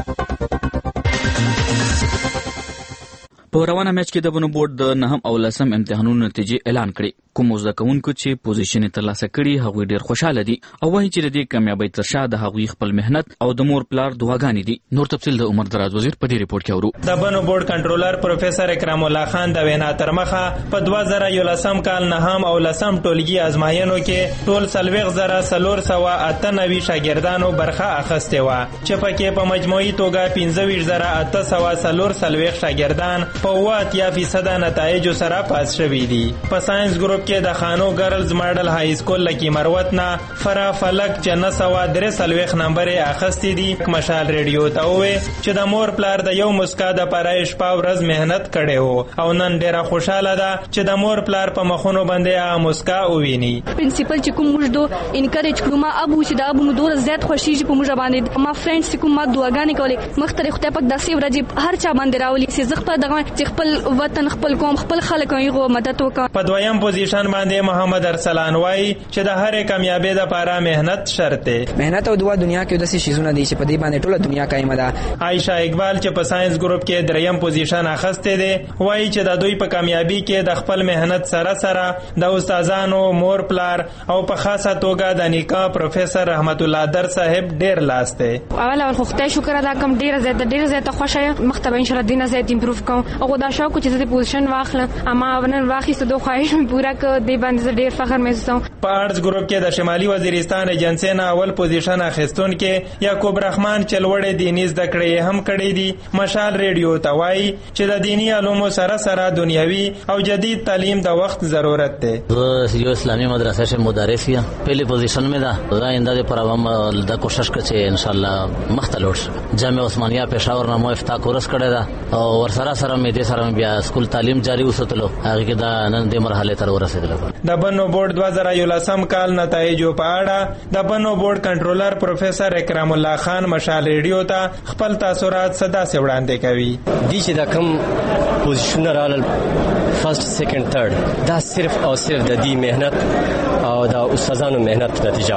په روانه میچ کې د بونو بورډ د نهم او لسم امتحانونو نتیجې اعلان کړې. کوم زده کوونکو چې پوزیشن ترلاسه کړي هغوی ډېر خوشاله دي او وایي چې د دې کامیابۍ تر شا د هغوی خپل مهنت او د مور پلار دعاګانې دي. نور تفصیل د عمر دراز وزیر په دې ریپورت کې اورو. د بونو بورډ کنټرولر پروفیسور اکرام الله خان د وینا تر مخه په دوه زره یولسم کال نهم او لسم ټولګي ازمایښتونو کې ټول سلويغ زره سلور سوه اته نوي شاګردانو برخه اخیستې وه چې پکې په مجموعي توګه پنځه ویشت زره اته سوه سلور سلويغ شاګردان په اوه اتیا فیصده نتایجو سره پاس شوي دي. په ساينس ګروپ کې د خانو ګرلز ماډل های سکول لکی مروت نه فرا فلک چې نسوا درې سلويخ نمبر اخستې دي. مشال ریډیو ته وې چې د مور پلار د یو مسکا د پرایش په ورځ مهنت کړي وو او نن ډیره خوشاله ده چې د مور پلار په مخونو باندې ا مسکا وویني. پرنسپل چې کوم موږ دو انکریج کړو ما ابو چې دا ابو مو ډیر زیات خوشیږي په موږ باندې. ما فرندز کوم ما دعاګانې کولې مختلف خدای پاک داسې ورځې هر چا باندې راولي چې زغ په دغه چې خپل وطن خپل قوم خپل خلک یې مدد وکړي. په دویم پوزیشن باندې محمد ارسلان وای چې د هرې کامیابی لپاره مهنت شرط دی. مهنت او دعا دنیا کې داسې شیزونه دي چې په دې باندې ټوله دنیا قائمه ده. عائشہ اقبال چې په ساينس ګروپ کې دریم پوزیشن اخیسته دي وای چې د دوی په کامیابی کې د خپل مهنت سره سره د استادانو مور پلار او په خاصه توګه د نیکا پروفیسور رحمت الله در صاحب ډیر لاس دی. اول اول خدای شکر ادا کوم ډیر زیات ډیر زیات خوشاله مختبه ان شاء الله دینه زیات امپروف کوم او دا شاو چې د پوزیشن واخله اما ونن واخیسته دوه خواهش مې پورا ک دی باندې ډیر فخر محسوسوم. په آرټس ګروپ کې د شمالي وزیرستان ایجنسی نه اول پوزیشن اخیستون کې یعقوب رحمان چلوړې دیني زده کړې هم کړې دي. مشال ریډیو ته وایي چې د دینی علومو سره سره دنیوي او جدید تعلیم د وخت ضرورت دی. زه یو اسلامي مدرسه کې مدرس یم. پهلی پوزیشن مې ده. زه آینده لپاره هم د کوشش کوم چې ان شاء الله مختلف جامعه عثمانیه پېښور نه مو افتتاح کورس کړی ده او ور سره سره مې دې سره بیا سکول تعلیم جاری وساتلو. هغه کې دا نن د مرحله تر ورسېدل. د بنو بورډ دوه زره یولسم کال نتایجو په اړه د بنو بورډ کنټرولر پروفیسور اکرام الله خان مشال ریډیو ته خپل تاثرات صدا سي وړاندې کوي. دي چې د کوم پوزیشن رال فرست سیکنډ تھرد دا صرف او صرف د دې مهنت او د استادانو مهنت نتیجه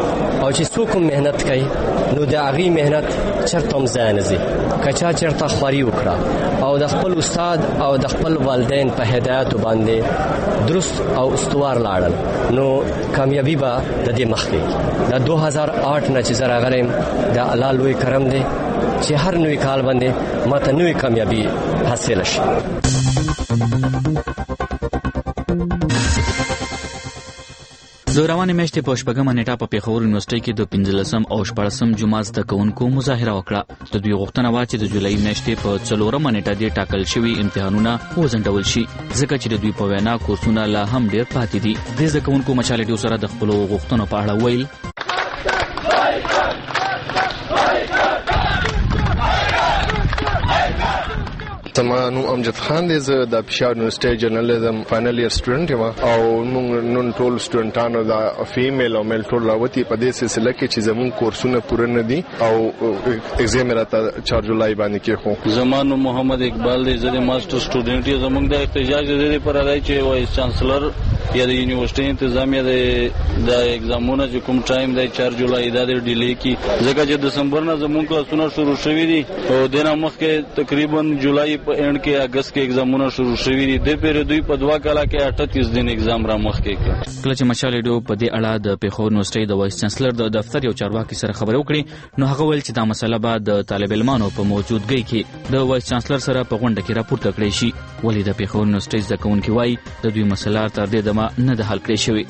او چې څوک مهنت کوي نو د هغه مهنت چرته هم ځای نه ځي. کچا چرته خوري وکړه او د خپل استاد او د خپل والدین په هدایت باندې درست او استوار لاړل نو کامیابی به د دې مخ کې. د دوه هزار آټ نه چې زه راغلم د الله لوی کرم دی چې هر نوې کال باندې ماته نوې کامیابی حاصل شي. د روانې میاشتې په شپږمه نیټه په پیښور یونیورسيټي کې د پنځلسم او شپاړسم جماعت زده کوونکو مظاهره وکړه. د دوی غوښتنه وه چې د جولای میاشتې په څلورمه نیټه دې ټاکل شوي امتحانونه وځنډول شي ځکه چې د دوی په وینا کورسونه لا هم ډېر پاتې دي. د زده کوونکو مشال ریډیو سره د خپلو غوښتنو په اړه ویل زما نوم امجد خان دی، زه د پېښور یونیورسيټي جرنالیزم فائنل ایئر سټوډنټ یم او موږ نن ټول سټوډنټانو د فیمیل او میل ټول راوتی په دې سلسله کې چې زموږ کورسونه پوره نه دي او ایگزام راته چار جولای باندې کې خو. زما نوم محمد اقبال دی، زه د ماستر سټوډنټ یم. زموږ د احتجاج د دې پر راځي چې وایس چانسلر یا د یونیورسيټي انتظامیه د د ایگزامونو چې کوم ټایم دی چار جولای دا د ډیلی کی، ځکه چې دسمبر نه زموږ کلاسونه شروع شوي دي او د نه مخکې تقریبا جولای په اند کې اگست کې ایگزامونه شروع شوي دي. د پیر دوی په دوا کاله کې اٹھتیس دن ایگزام را مخکې کړ. کله چې مشال ریډیو په دې اړه د پیښور یونیورسيټي د وایس چانسلر د دفتر یو چارواکي سره خبرې وکړې، نو هغه ویل چې دا مسله به د طالب علمانو په موجودګۍ کې د وایس چانسلر سره په غونډه کې راپورته کړې شي. ولې د پیښور یونیورسيټي زده کوونکي وایي د دوی مسله تر دې دمه نه ده حل کړې شوې.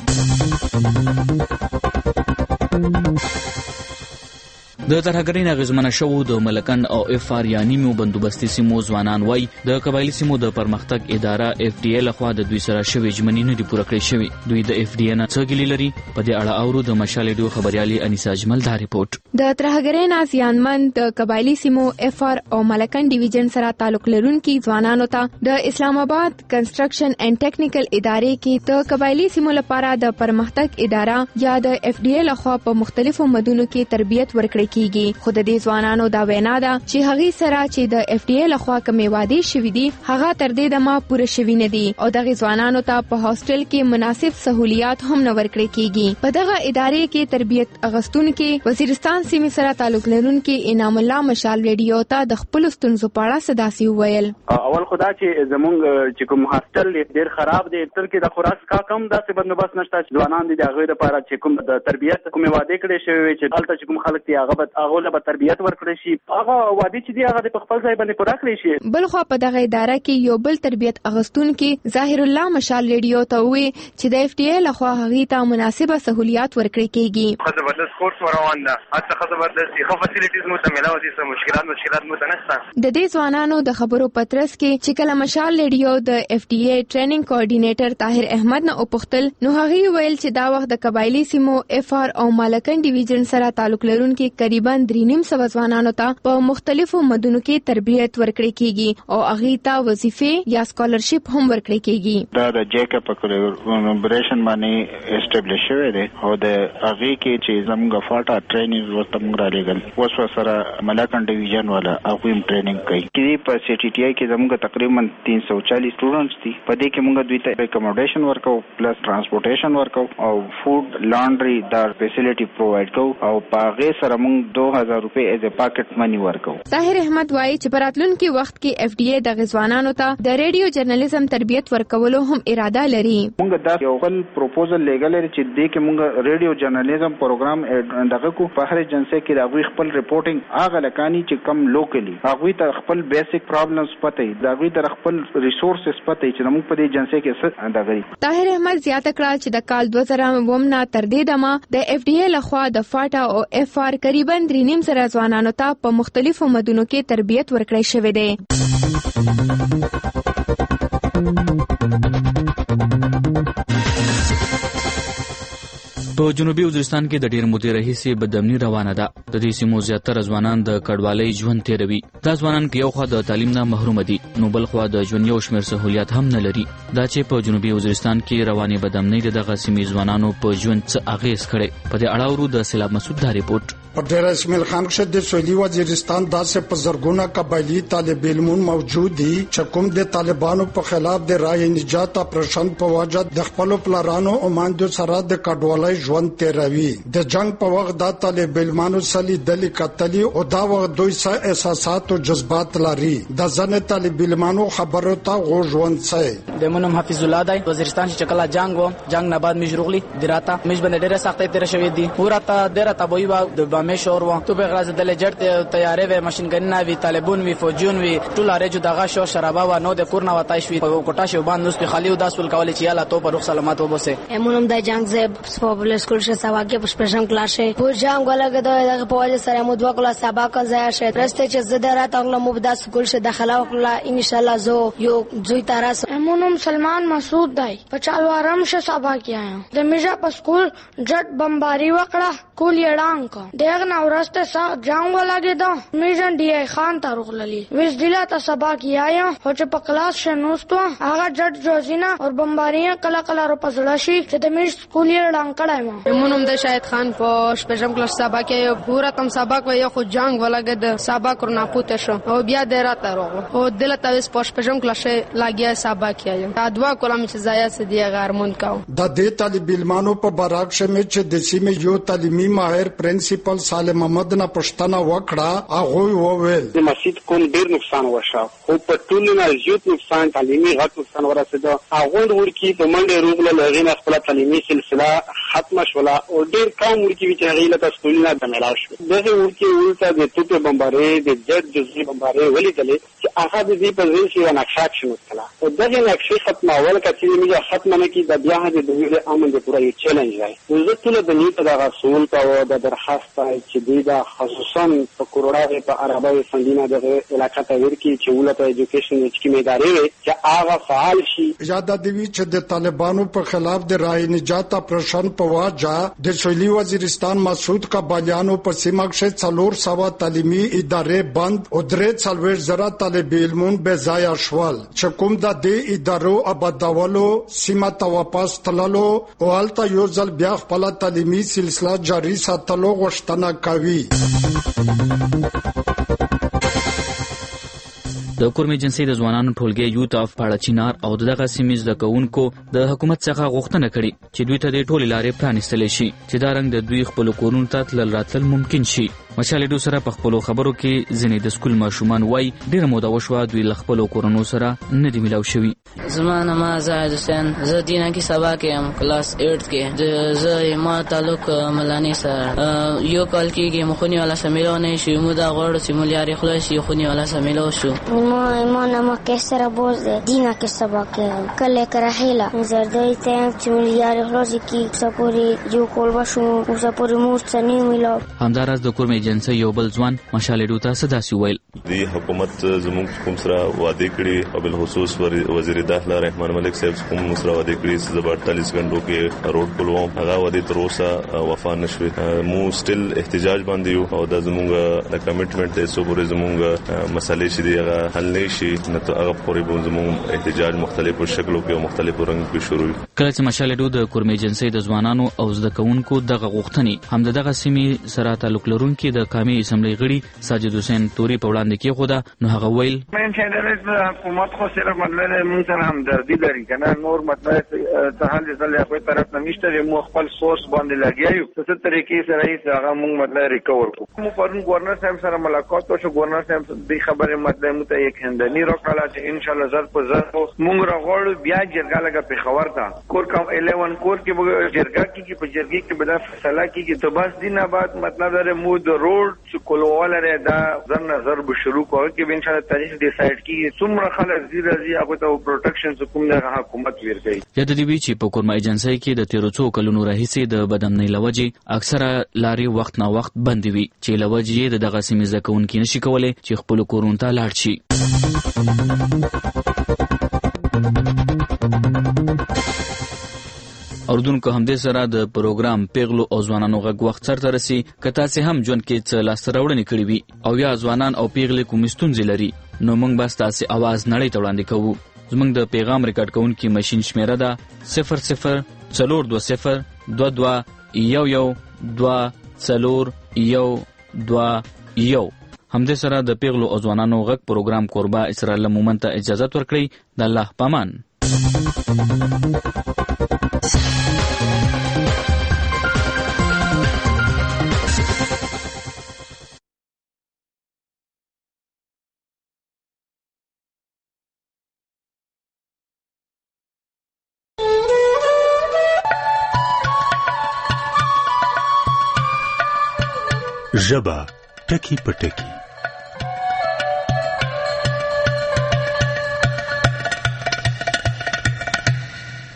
د ترهګرۍ نه اغېزمنه شوو د ملکن او اف آر یا نیمو بندوبستي سیمو ځوانان وایي د قبایلي سیمو د پرمختګ اداره اف ډي اے لخوا د دوی سره شوې ژمنې نه دي پوره کړې شوې. دوی د اف ډي اے نه څه ګیلې لري؟ په دې اړه اورو د مشال ریډیو خبريالي انیسا اجمل دا رپورټ. د ترهګرۍ نه زیانمن د قبایلي سیمو اف آر او ملکن ډیویژن سره تعلق لرونکي ځوانانو ته د اسلام آباد کنسټرکشن اینڈ ټیکنیکل ادارې کې د قبایلي سیمو لپاره د پرمختګ اداره یا د اف ډي اے لخوا په مختلفو مدونو کې تربیت ورکړي کیږي. خو د دې ځوانانو دا وینا ده چې هغه سره چې د اف ډي اے لخوا کومې وعدې شوې دي هغه تر دې دمه پوره شوې نه دي او دغه ځوانانو ته په هاستل کې مناسب سہولیات هم نه ورکړي کیږي. په دغه ادارې کې تربیت اغستونکو وزیرستان سیمې سره تعلق لرونکي انعام الله مشال ریډیو ته د خپل ستونزو په اړه صداسي وویل. اول خدا چې زمونږ چې کوم هاستل ډیر خراب دی، تر کې د خوراک کا کم داسې بندوبست نشته چې ځوانان دي د هغه لپاره چې کوم د تربیت کومې وعده کړې شوی چې هلته چې کوم خلک دي هغه به هغه له تربیت ورکړي شي، هغه وعده چې دی هغه په خپل ځای باندې پوره کړی شي. بل خو په دغه اداره کې یو بل تربیت اغستونکو ظاهر الله مشال ریډیو ته وی چې د اف ډي اے لخوا هغه ته مناسبه سہولیات ورکړي کیږي. خو زبردست کورس روان ده، اته خو زبردست خو فسیلیټیز مو ته ملاوي دي، سم مشکلات مشکلات مو ته نشته. د دې ځوانانو د خبرو پترس کې چې کله مشال ریډیو د اف ډي اے ټریننګ کوارډینیټر طاهر احمد نه وپوښتل، نو هغه ویل چې دا وخت د قبایلی سیمو اف آر او مالکن ډیویژن سره تعلق لرونکي تقریبا درې نیم سو ځوانانو ته په مختلفو مدونو کې تربیت ورکړي کیږي او هغه ته وظیفې یا سکالرشپ هم ورکړي کیږي. دا د جیکب کولابریشن باندې اسټابلیش شوی دی او د هغه کې چې زموږ فاټا ټریننګ ورته موږ را لګل اوس سره ملکن ډیویژن والا هغه هم ټریننګ کوي. کې په سی ټي ټي آی کې زموږ تقریبا تین سو چالیس سټوډنټس دي. په دې کې موږ دوی ته اکوموډیشن ورکو پلس ترانسپورټیشن ورکو او فود لانډري دا فیسیلیټي پرووایډ کو او په هغه سره موږ دو هزار روپے ایز ا پاکټ منی ورکو. طاهر احمد وایي چې پراتلونکي وخت کې اف ډي اے د غزوانانو ته د ریډیو جرنالیزم تربیت ورکولو هم اراده لري. موږ دا یو بل پروپوزل لګل لري چې د کې موږ ریډیو جرنالیزم پروګرام دغه کو په هر جنسه کې د غوي خپل ریپورټینګ هغه لکانی چې کم لوکلی هغه ته خپل بیسیک پرابلمز پته دی، دا غوي تر خپل ریسورسز پته چې موږ په دې جنسه کې څه دغه. طاهر احمد زیاته کړه چې د کال دوه زره اووه نه تر دې دمه د اف ډي اے لخوا د فاټا او اف آر تقریبا درې نیم سره ځوانانو ته په مختلفو مدونو کې تربیت ورکړی شوی دی. په جنوبي وزیرستان کې د ډیر مودې راهیسې بدامني روانه ده. د دې سیمو زیاتره ځوانان د کډوالۍ ژوند تیروي. دا ځوانان که یو خوا د تعلیم نه محروم دي، نو بل خوا د ژوند یو شمېر سہولیات هم نه لري. دا چې په جنوبي وزیرستان کې روانې بدامنۍ د دغه سیمې ځوانانو په ژوند څه اغېز کړی، په دې اړه ورو د سیلاب مسعود دا رپورټ. په ډیر اسماعیل خان کې د سویلي وزیرستان داسې په زرګونه قبایلی طالب علمون موجود دي چې کوم د طالبانو په خلاف د رای نجات اپریشن په وجه د خپل پلانونو او ماندو سره د کډوالۍ ژوند تیروي. د جنگ په وخت د طالب علمانو سلی دلی قتلی او دا وخت دوی سه احساسات او جذبات لري. د ځنه طالب علمانو خبرو ته غو ژوند سه د منم حفیظ الله دای وزیرستان چې کله جنگ و جنگ نه بعد مشروغلی دراته مش باندې ډیره سختۍ تیر شوې دي. ورته ډیره تبوی و مشور و تو به غراز دل جړت تیارې و ماشين ګننا وی طالبون وی فوجون وی ټول اړه جو دغه شو شرابا و نو د کورنا وتای شوی کوټا شو باندې نو خالی و داس ول کولې چې یالا تو پر رخ سلامات و بوسه امونم د جنگ زب پاپولر سکول شه سواګه پښپشم کلاس شه پور جنگ ولګه دغه په وجه سره مو دوه کلاس سبق ځای شه رسته چې زده رات اغله مو د سکول شه داخله وکړه ان شاء الله زو یو زوی تاراس امونم سلمان مسعود دای په چالوارم شه سبق کیایم د میجا په سکول جټ بمباری وکړه کول یړان کو د یغ نه ورسته سخت جنگ ولګېده. میژن ډي آی خان ته روغللی وزدیلا ته سبا کیایا خو چې په کلاس شنوستو هغه جټ جوزینا اور بمباریاں کلا کلا رو پزړشي چې د میژ سکول یې ډنګ کړای ما. مونږ د شاهد خان په شپږم کلاس سبا کې پورا تم سبق و یو خو جنگ ولګېد سبق ورنه پوت شو او بیا د راته روغ او دلته وس په شپږم کلاس لاګیا سبق کیایم دا دوا کولم چې ځای سه دی غارمون کاو. د دې طالب علمانو په براک شمه چې د سیمې یو تعلیمي ماهر پرنسپل سالم محمد نه پښتنه وکړه هغه وویل د مسجد کوم ډیر نقصان وشو خو په ټولو نه زیات نقصان تعلیمي غټ نقصان ورسېده. هغه ورکی په منډه روغله لغې خپل تعلیمي سلسله ختم شولا او ډیر کم ورکی چې هغه له سکولونو د ملاو شو. دغه ورکی ولته د توپ بمبارې د جټ جزئی بمبارې ولیدلې چې هغه د دې په ځای کې نقشه شنو کړه او دغه نقشه ختمه ول کچې میجا ختمه نه کی د بیا د دوی امن د پوره یو چیلنج دی. زه ټول د نیت د رسول او د درخواست چې دی دا خصوصا په کورونا په عربی فندینه د علاقې ته ورکی چې ولته ایجوکیشن چې کی میداري چې هغه فعال شي. یاد دی چې د طالبانو په خلاف د رای نجات اپریشن په واجا د سویلي وزیرستان مسعود کابالیانو په سیمه کې څلور سوا تعلیمي ادارې بند او درې څلور زره طالب علمون به ځای شول چې کوم د دې ادارو ابدولو سیمه ته واپس تللو او حالت یو ځل بیا خپل تعلیمي سلسله جاری ساتلو غوښتنه کوي. د کورم ایجنسی د ځوانانو ټولګي یوت اف پاړه چینار او دغه سیمیز د کوونکو د حکومت څخه غوښتنه کړې چې دوی ته د ټولې لارې پرانیستل شي چې دا رنګ د دوی خپل کورونو ته تلل راتلل ممکن شي. مشال ډو سره په خپل خبرو کې ځینې د سکول ماشومان وای ډیر موده وشوه دوی ل خپل کورونو سره نه دی ملاو شوی. زمانه ما زاهد حسین زه دینه کې سبا کې ام کلاس اټ کې د زه ما تعلق ملانی سره یو کال کېږي مخونی والا سمیلو نه شي مو دا غوړ سیمولیاري خلاصي خونی والا سمیلو شو. ما ایمان ما کسره بوز دینه کې سبا کې کله کرهیلا زردای ته سیمولیاري خلاصي کې سپوري یو کول وشو او سپوري مو څنی ملو. همدارس د کورم ایجنسی یو بل ځوان مشال ډو ته صداسي ویل دی حکومت زموږ کوم سره وعده کړي او بل خصوص وزیر داخله رحمان ملک صاحب کوم سره وعده کړي چې اړتالیس غنټو کې روډ کولو هغه وعده تر اوسه وفا نشوي. مو سټیل احتجاج باندې یو او د زموږ د کمټمنټ د سوبره زموږ مسالې چې دی هغه حل نشي نه ته هغه پورې به زموږ احتجاج مختلفو شکلو کې او مختلفو رنګ کې شروع. کله چې مشال ډو د کورم ایجنسی د ځوانانو او زده کوونکو دغه غوښتنې هم دغه سیمې سره تعلق لرونکي د قومي اسمبلی غړي ساجد حسین توري په وړاندې کې خوده نو هغه ویل من چې د حکومت خو سره مطلب مونږ سره همدردي لري کنه نور مطلب ته حل ځل خو طرف نه نشته مو خپل سورس باندې لګیایو څه طریقې سره یې هغه مونږ مطلب ریکور کو. مو پرون گورنر صاحب سره ملاقات وشو. گورنر صاحب د خبره مطلب مو ته یک هندنی راکړه چې ان شاء الله زر په زر مونږ راغړو بیا جرګه لګه په خبر تا کور کوم الیون کور کې جرګه کې په جرګه کې بل فیصله کې ته بس دینه بعد مطلب در مو د روډ چې کولواله دا ځن نظر به شروع کوي کې ان شاء الله تاریخ ډیسایډ کیږي څومره خلک زی راځي هغه ته پروټیکشن کوم د حکومت ورکړي. یاد دی چې په کورم ایجنسی کې د تیرو څو کلونو راهیسې د بدامنۍ لوجې اکثره لارې وخت نا وخت بند وي چې لوجې د دغه سیمې ځکهونکي نشي کولای چې خپل کورونو ته لاړ شي. اوردونکو همدې سره د پروګرام پیغلو او ځوانانو غږ وخت سره رسي کته سه هم جون کې څه لاستراوړنې کړې وي او یا ځوانان او پیغلې کوم ستونزې لري نو موږ بس تاسو आवाज نړۍ ته وړاندې کوو. زموږ د پیغام ریکارډ کوونکی ماشين شمیره ده صفر صفر څلور دوه صفر دوه دوه یو یو دوه څلور یو دوه یو. همدې سره د پیغلو او ځوانانو غږ پروګرام قربا اسرائیل مومن ته اجازه ورکړي. د الله پامان. ژبه ټکی پټکی.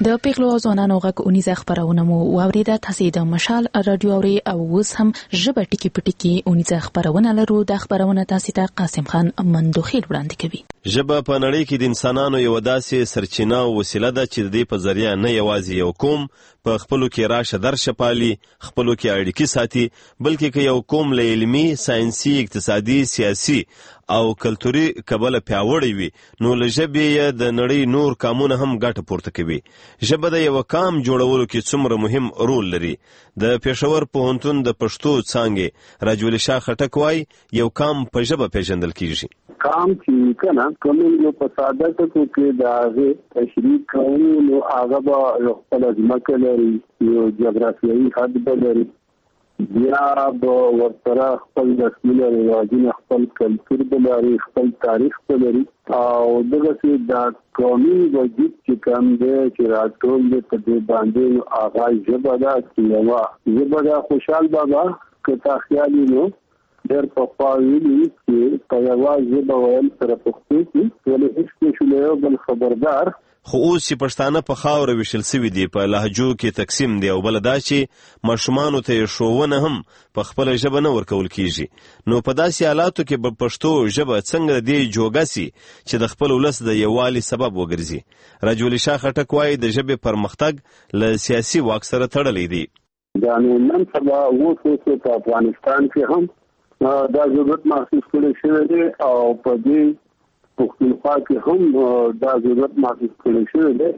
د پیغلو او ځوانانو غږ اونیزه خبرونه مو واوریده. تاسو د مشال رادیو اوري او اوس هم ژبه ټکی پټکی اونیزه خبرونه لرو. د خبرونه تاسو ته قاسم خان مندوخیل وړاندې کوي. ژبه په نړۍ کې د انسانانو یو داسې سرچینه او وسیله ده چې د دې په ذریعہ نه یوازې یو قوم په خپلو کې راشه درشه پالي، خپلو کې اړیکې ساتي، بلکې که یو قوم له علمي، ساینسي، اقتصادي، سیاسي او کلتوري کبله پیاوړی وي نو له ژبې یې د نړۍ نور قامونه هم ګټه پورته کوي. ژبه د یو قام جوړولو کې څومره مهم رول لري. د پېښور پوهنتون د پښتو څانګې راجول شاه خټک وایي یو قام په ژبه پیژندل کیږي. قام چې کنه کوم یو په ساده ټکو کې د هغه تشریح کوي نو هغه به خپل ځمکه لري، یو جغرافیایي حد به لري، بیا به ورسره خپل رسمونه رواجونه، خپل کلتور به لري، خپل تاریخ به لري او دغسې د قومي وجود چې کوم دی چې راټول دی په دې باندې هغه ژبه ده چې یوه ژبه ده. خوشحال بابا که تا خیال نو ډېر پخوا ویلي چې په یوه ژبه ویل سره پښتو کې ولې هېڅ نه شو له یو بل خبردار. خو اوس چې پښتانه په خاوره ویشل سوي دي، په لهجو کې تقسیم دی او بله دا چې ماشومانو ته یې ښوونه هم په خپله ژبه نه ورکول کیږي، نو په داسې حالاتو کې به پښتو ژبه څنګه د دې جوګه سي چې د خپل ولس د یووالي سبب وګرځي. راجول شاه خټک وایي د ژبې پرمختګ له سیاسي واک سره تړلی دی. یعنې نن سبا اوس اوس په افغانستان کې هم دا ضرورت محسوس کړی شوی دی او په دې پښتونخوا کې هم دا ضرورت محسوس کړی شوی دی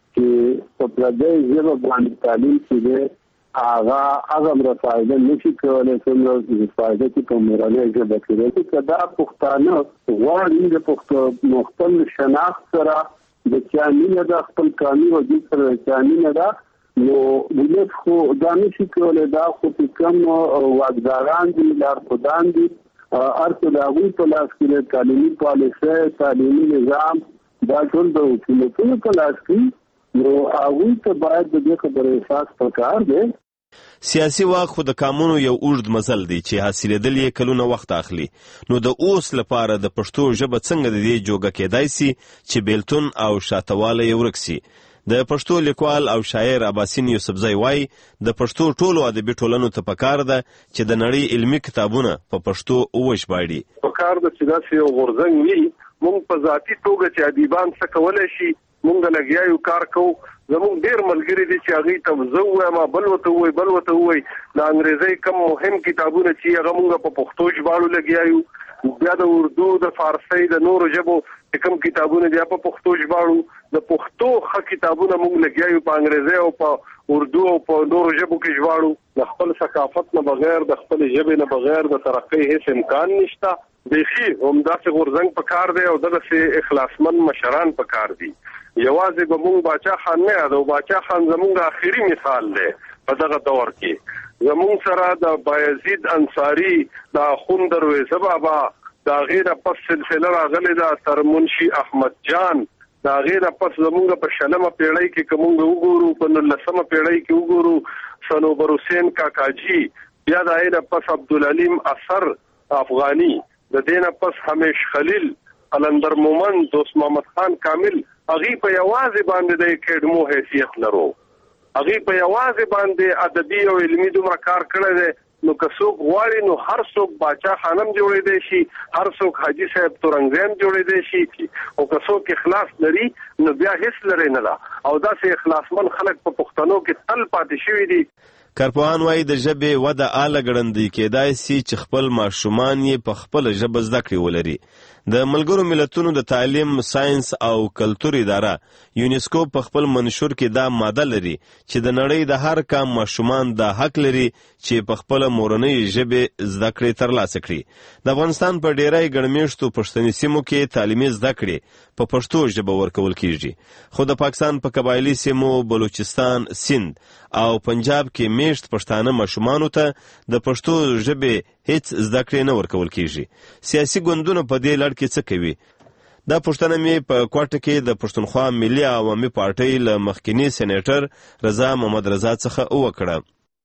چې په پردۍ ژبه باندې تعلیم چې دی هغه هغه مرا فایده نشي کولی څومره فایده چې په مورنۍ ژبه کې دی. که دا پښتانه غواړي د پښتو خپل شناخت سره د چا مینه ده، خپل قومي وجود سره د چا مینه ده، نو ولس خو دا نشي کولی. دا خو چې کوم واکداران دي، لارښودان دي، هر څه د هغوی په لاس کې دی. تعلیمي پالیسۍ، تعلیمي نظام دا ټول د حکومتونو په لاس کې، نو هغوی ته باید د دې خبرې احساس پکار دی. سیاسي واک خو د قانون یو اوږد مزل دی چې حاصلېدل یې کلونه وخت اخلي. نو د اوس لپاره د پښتو ژبه څنګه د دې جوګه کېدای سي چې بیلتون او شاتوالی یې ورک سي. د پښتو لیکوال او شاعر اباسین یوسفزی وایي د پښتو ټولو ادبي ټولنو ته پکار ده چې د نړۍ علمي کتابونه په پښتو وژباړي. پکار ده چې داسې یو غورځنګ وي. موږ په ذاتي توګه چې ادیبان څه کولی شي موږ لګیا یو کار کوو. زموږ ډېر ملګري دي چې هغوی ته زه ووایم بل ورته ووایي بل ورته ووایي د انګریزۍ کم مهم کتابونه چې هغه موږ په پښتو ژباړو لګیا یو. بیا د اردو، د فارسۍ، د نورو ژبو چې کوم کتابونه دي په پښتو ژباړو. د پښتو ښه کتابونه موږ لګیا یو په انګریزۍ او په اردو او په نورو ژبو کې ژباړو. د خپل ثقافت نه بغیر، د خپل ژبې نه بغیر د ترقۍ هیڅ امکان نشته. بیخي همداسې غورځنګ پکار دی او دغسې اخلاصمند مشران پکار دي. یوازې به موږ باچا خان نه یادو. باچا خان زموږ آخري مثال دی په دغه دور کې. زموږ سره د بایزید انصاري، د اخوند درویزه بابا، د هغې نه پس سلسله راغلې ده تر منشي احمد جان، د هغې نه پس زموږ په شلمه پیړۍ کې که موږ وګورو، په نولسمه پیړۍ کې وګورو صنوبر حسین کاکاجي، بیا د هغې نه پس عبدالعلیم اثر افغاني، د دې نه پس همیش خلیل، قلندر مومند، دوست محمد خان کامل، هغې په یوازې باندې د اکیډمو حیثیت لرو. هغې په یوازې باندې ادبي او علمي دومره کار کړی دی. نو که څوک غواړي نو هر څوک باچا خانم جوړېدی شي، هر څوک حاجي صاحب تورنګزی هم جوړېدی شي. او که څوک اخلاص لري نو بیا هیڅ لرې نه ده. او داسې اخلاصمن خلک په پښتنو کې تل پاتې شوي دي. کارپوهان وایي د ژبې وده اله ګړندۍ کېدای سي چې خپل ماشومان یې په خپله ژبه زده کړې ولري. د ملګرو ملتونو د تعلیم، ساینس او کلتور اداره یونیسکو په خپل منشور کې دا ماده لري چې د نړۍ د هر قام ماشومان دا حق لري چې په خپله مورنۍ ژبې زده کړې ترلاسه کړي. د افغانستان په ډیری ګڼمېشتو پښتني سیمو کې تعلیمي زده کړې په پښتو ژبه ورکول کیږي، خو د پاکستان په قبایلي سیمو، بلوچستان، سند او پنجاب کې میشت پښتانه ماشومانو ته د پښتو ژبې هیڅ زده کړې نه ورکول کیږي. سیاسي ګوندونه په دې لړ کې څه کوي؟ دا پوښتنه مې په کوټه کې د پښتونخوا ملي عوامي پارټۍ له مخکني سېنیټر رضا محمد رضا څخه وکړه.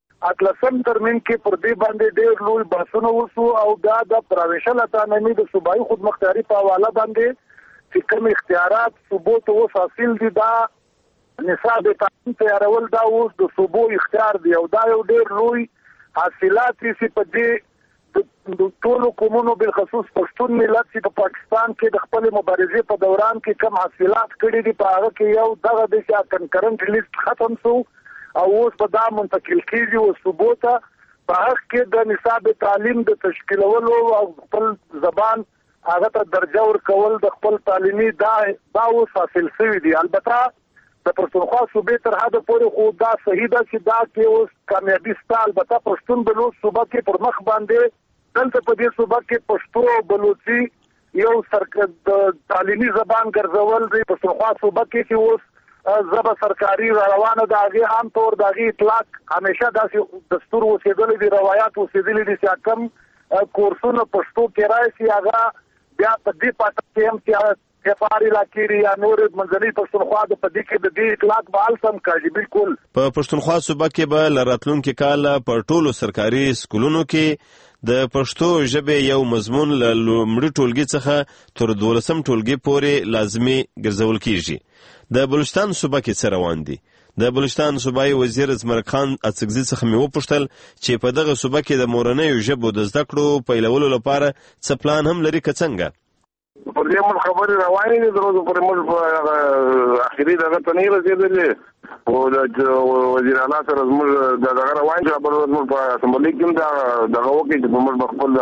اتلسم ترمیم کې پر دې باندې ډېر لوی بحثونه وشو او دا د پراویشل اتانومي د صوبایي خودمختاري په حواله باندې چې کوم اختیارات صوبو ته اوس حاصل دي دا نصاب تعلیم تیارول دا اوس د صوبو اختیار دی او دا یو ډېر لوی حاصلات چې په دې د ټولو قومونو بالخصوص پښتون ملت چې په پاکستان کې د خپل مبارزې په دوران کې کم حاصلات کړي دي په هغه کې یو دغه د چې کنکرنت لیست ختم شو او اوس په دا منتقل کېږي او صوبو ته په هغه کې د نصاب تعلیم د تشکیلولو او خپل زبان هغه ته درجه ورکول د خپل تعلیمي دا دا اوس حاصل شوی دی. البته د پښتونخوا صوبې تر حده پورې خو دا صحیح ده چې دا کې اوس کامیابي شته. البته پښتون بلوچ صوبه کې پر مخ باندې دلته په دې صوبه کې پښتو او بلوچي یو سرکد تعلیمي زبان ګرځول دی. پښتونخوا صوبه کې چې اوس زبا سرکاري روانه ده هغه عام طور د هغې اطلاق همیشه داسې دستور اوسېدلی دي روایات اوسېدلي دي چې کم کورسونه پښتو کې راشي هغه بیا په دې پاټه کې هم چې کفار علاقې یا نور منځنۍ پښتونخوا د پدې کې د دې اطلاق بحال سم کاږي. بالکل په پښتونخوا صوبه کې به لراتلونکي کال په ټولو سرکاري سکولونو کې د پښتو ژبې یو مضمون له لومړي ټولګي څخه تر دولسم ټولګي پورې لازمي ګرځول کیږي. د بلوچستان صوبه کې څه روان دي؟ د بلوچستان صوبایي وزیر زمرک خان اڅکزي څخه مې وپوښتل چې په دغه صوبه کې د مورنیو ژبو د زده کړو پیلولو لپاره څه پلان هم لري که څنګه؟ پر دې موږ خبرې روانې دي دروازه پر موږ اخري دغه ته نه رسېدلې او د وزیر اعلی سره موږ د دغه روان دي خبرې موږ په اسمبلی کې دا دغه وکړي چې موږ خپل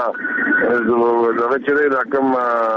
دغه چې دا کوم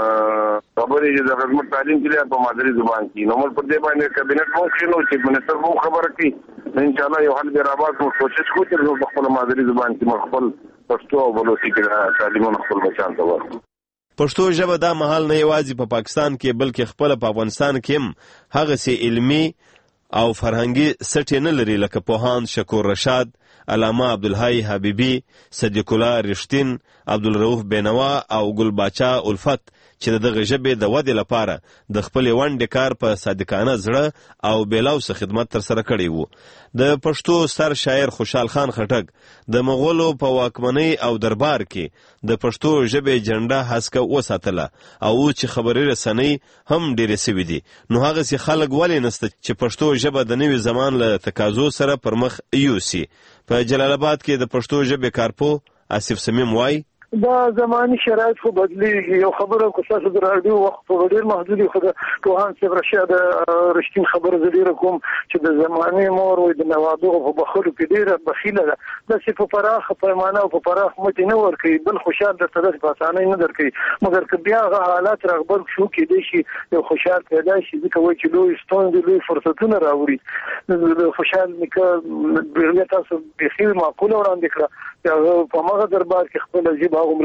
خبرې چې د خدمت تعلیم کې په مادري زبان کې نو موږ پر دې باندې کابینټ مو خینو چې منستر مو خبره کوي ان شاء الله یو حل به راوځو مو کوشش کوو چې په خپل مادري زبان کې خپل پښتو او بلوچي کې تعلیمونه خپل بچان ته ورکړو. پښتو ژبه دا مهال نه یوازې په پاکستان کې بلکې خپل په افغانستان کې هم هغه سي علمي او فرهنګي سټې نه لري لکه پوهاند شکور رشاد، علامه عبدالحی حبیبی، صدیق الله رښتین، عبدالرؤف بینوا او ګل باچا الفت چې دغه ژبې د ودې لپاره د خپلې ونډې کار په صادقانه زړه او بېلوثه خدمت ترسره کړی وو. د پښتو ستر شاعر خوشحال خان خټک د مغولو په واکمنۍ او دربار کې د پښتو ژبې جنډه هسکه وساتله او چې خبري رسنۍ هم ډېرې سوي دي. نو هغسې خلک ولې نسته چې پښتو ژبه د نوي زمان له تقاضو سره پر مخ یوسي؟ په جلال آباد کې د پښتو ژبې کارپو آصف صمیم وایي دا زماني شرایط خو بدلیږي. یو خبره کو تاسو د راډیو وخت په ډېر محدودي خو د پوهاند صاحب رشاد رښتین خبره زه ډېره کوم چې د زماني مور وي د نوادو په بخلو کې ډېره بخیله ده داسې په پراخه پیمانه او په پراخ مټې نه ورکوي بل خوشحال درته داسې په اسانۍ نه درکوي مګر که بیا هغه حالات رغبر شو کېدای شي یو خوشحال پیدا شي ځکه وایي چې لوی ستونزې لوی فرصتونه راوړي. د خوشحال نیکه بیا تاسو بیخي معقوله وړاندې کړه په هغه دربار کې خپله ژبه هغومره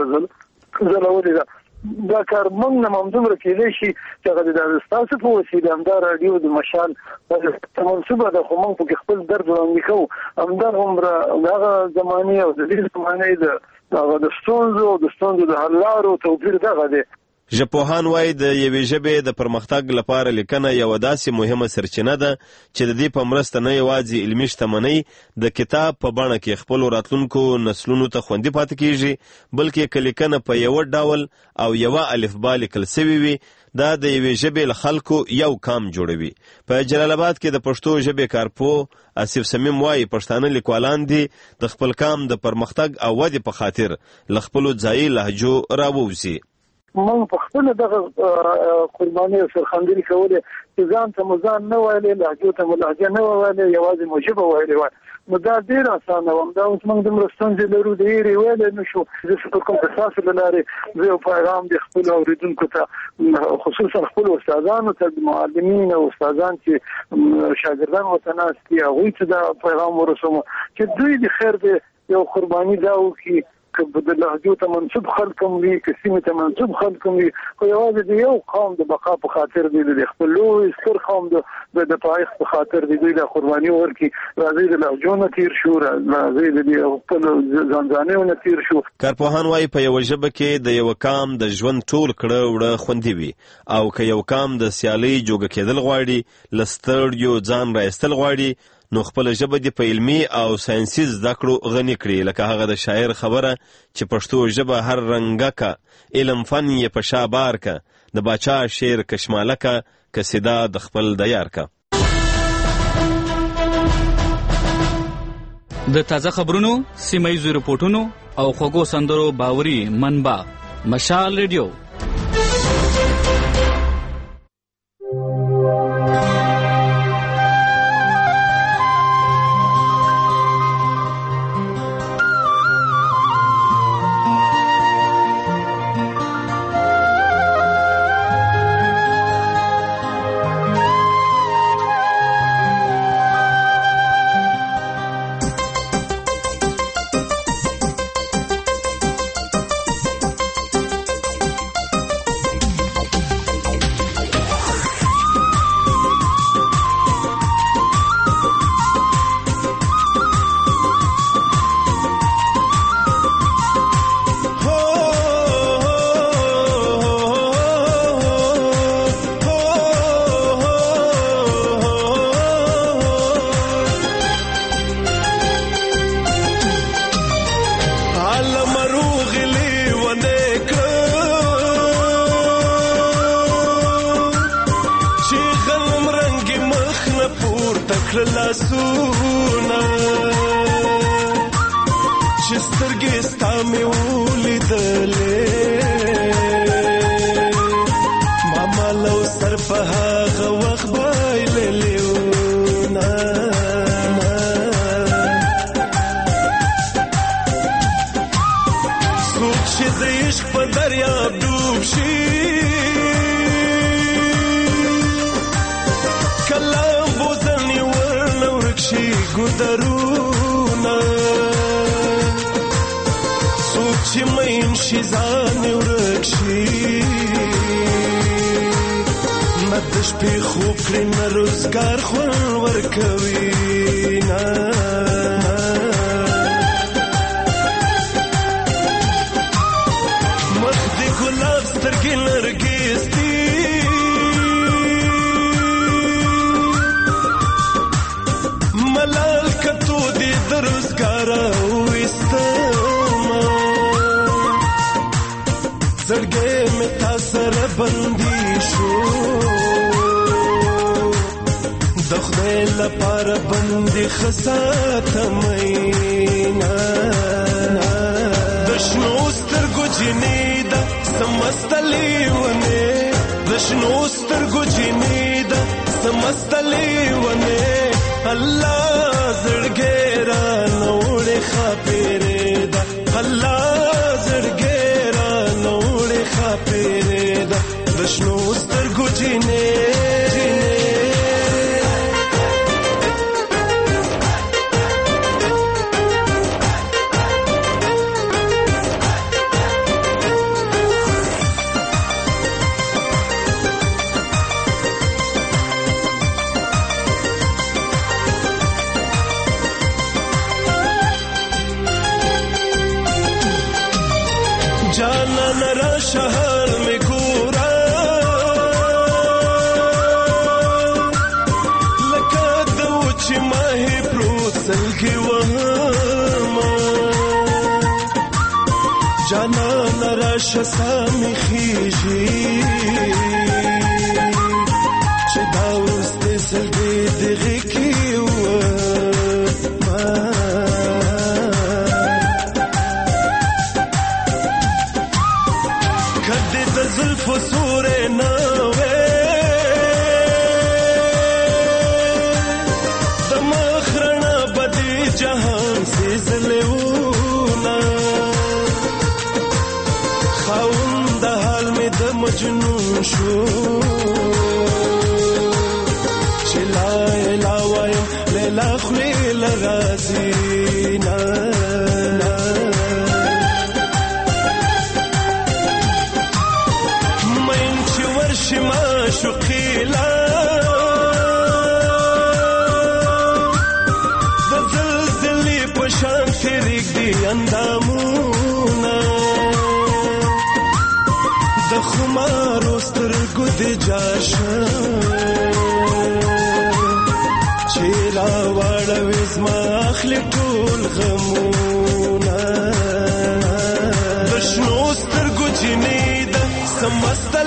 ځلولې ده دا کار موږ نه همدومره کېدای شي چې هغه د ستاسو په وسیله همدا راډیو د مشال منصوبه ده خو موږ پکې خپل درد وړاندې کوو همدا هومره د هغه زمانې او د دې زمانې د هغه د ستونزو او د ستونزو د حل لارو توپیر دغه دی. ژبپوهان وایي د یوې ژبې د پرمختګ لپاره لیکنه یوه داسې مهمه سرچینه ده چې د دې په مرسته نه یوازې علمي شتمنۍ د کتاب په بڼه کې خپلو راتلونکو نسلونو ته خوندي پاتې کیږي بلکې که لیکنه په یوه ډول او یوه الفبا لیکل سوې وي دا د یوې ژبې له خلکو یو کام جوړوي. په جلال آباد کې د پښتو ژبې کارپو آصف صمیم وایي پښتانه لیکوالان دي د خپل کام د پرمختګ او ودې په خاطر له خپلو ځایي لهجو راووځي. موږ په خپله دغه قربانۍ او سرښندنې کولې چې ځان ته مو ځان نه ویلې لهجو ته مو لهجه نه ویلې یوازې مو ژبه ویلې وای نو دا ډېر اسانه وه. دا اوس موږ دومره ستونزې لرو د هېرې ویلی نه شو. زه فکر کوم که ستاسو له لارې زه یو پیغام د خپلو اورېدونکو ته خصوصا خپلو استادانو ته معلمین او استادان چې شاګردان ورته ناست دي هغوی ته دا پیغام ورسوم چې دوی د خیر د یو قرباني دا وکړي که د لهجو ته منسوب خلک هم وي که سیمې ته منسوب خلک هم وي خو یوازې د یو قوم د بقا په خاطر دی د خپل لوی ستر قوم د پایښت په خاطر دی دوی دا قرباني ورکړي راځئ د لهجو نه تېر شو راځئ د خپلو ځانځانیو نه تېر شو. کارپوهان وایي په یوه ژبه کې د یوه قام د ژوند ټول کړه وړه خوندي وي او که یو قام د سیالۍ جوګه کېدل غواړي له ستړیو ځان رایستل غواړي نو خپل ژبه د په علمي او ساینسي زده کړو غني کړي لکه هغه د شاعر خبره چې پښتو ژبه هر رنګه کا علم فن یې په شا بار کا د باچا شعر کشماله کا قصیده د خپل د یار کا. د تازه خبرونو، سیمه ییزو رپورټونو او خوږو سندرو باوري منبع مشال ریډیو.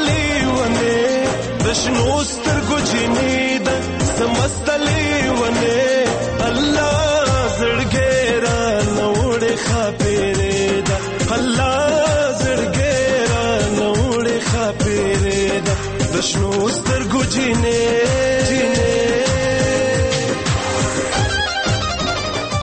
د شنو سترګو جنې ده سمستلې ونه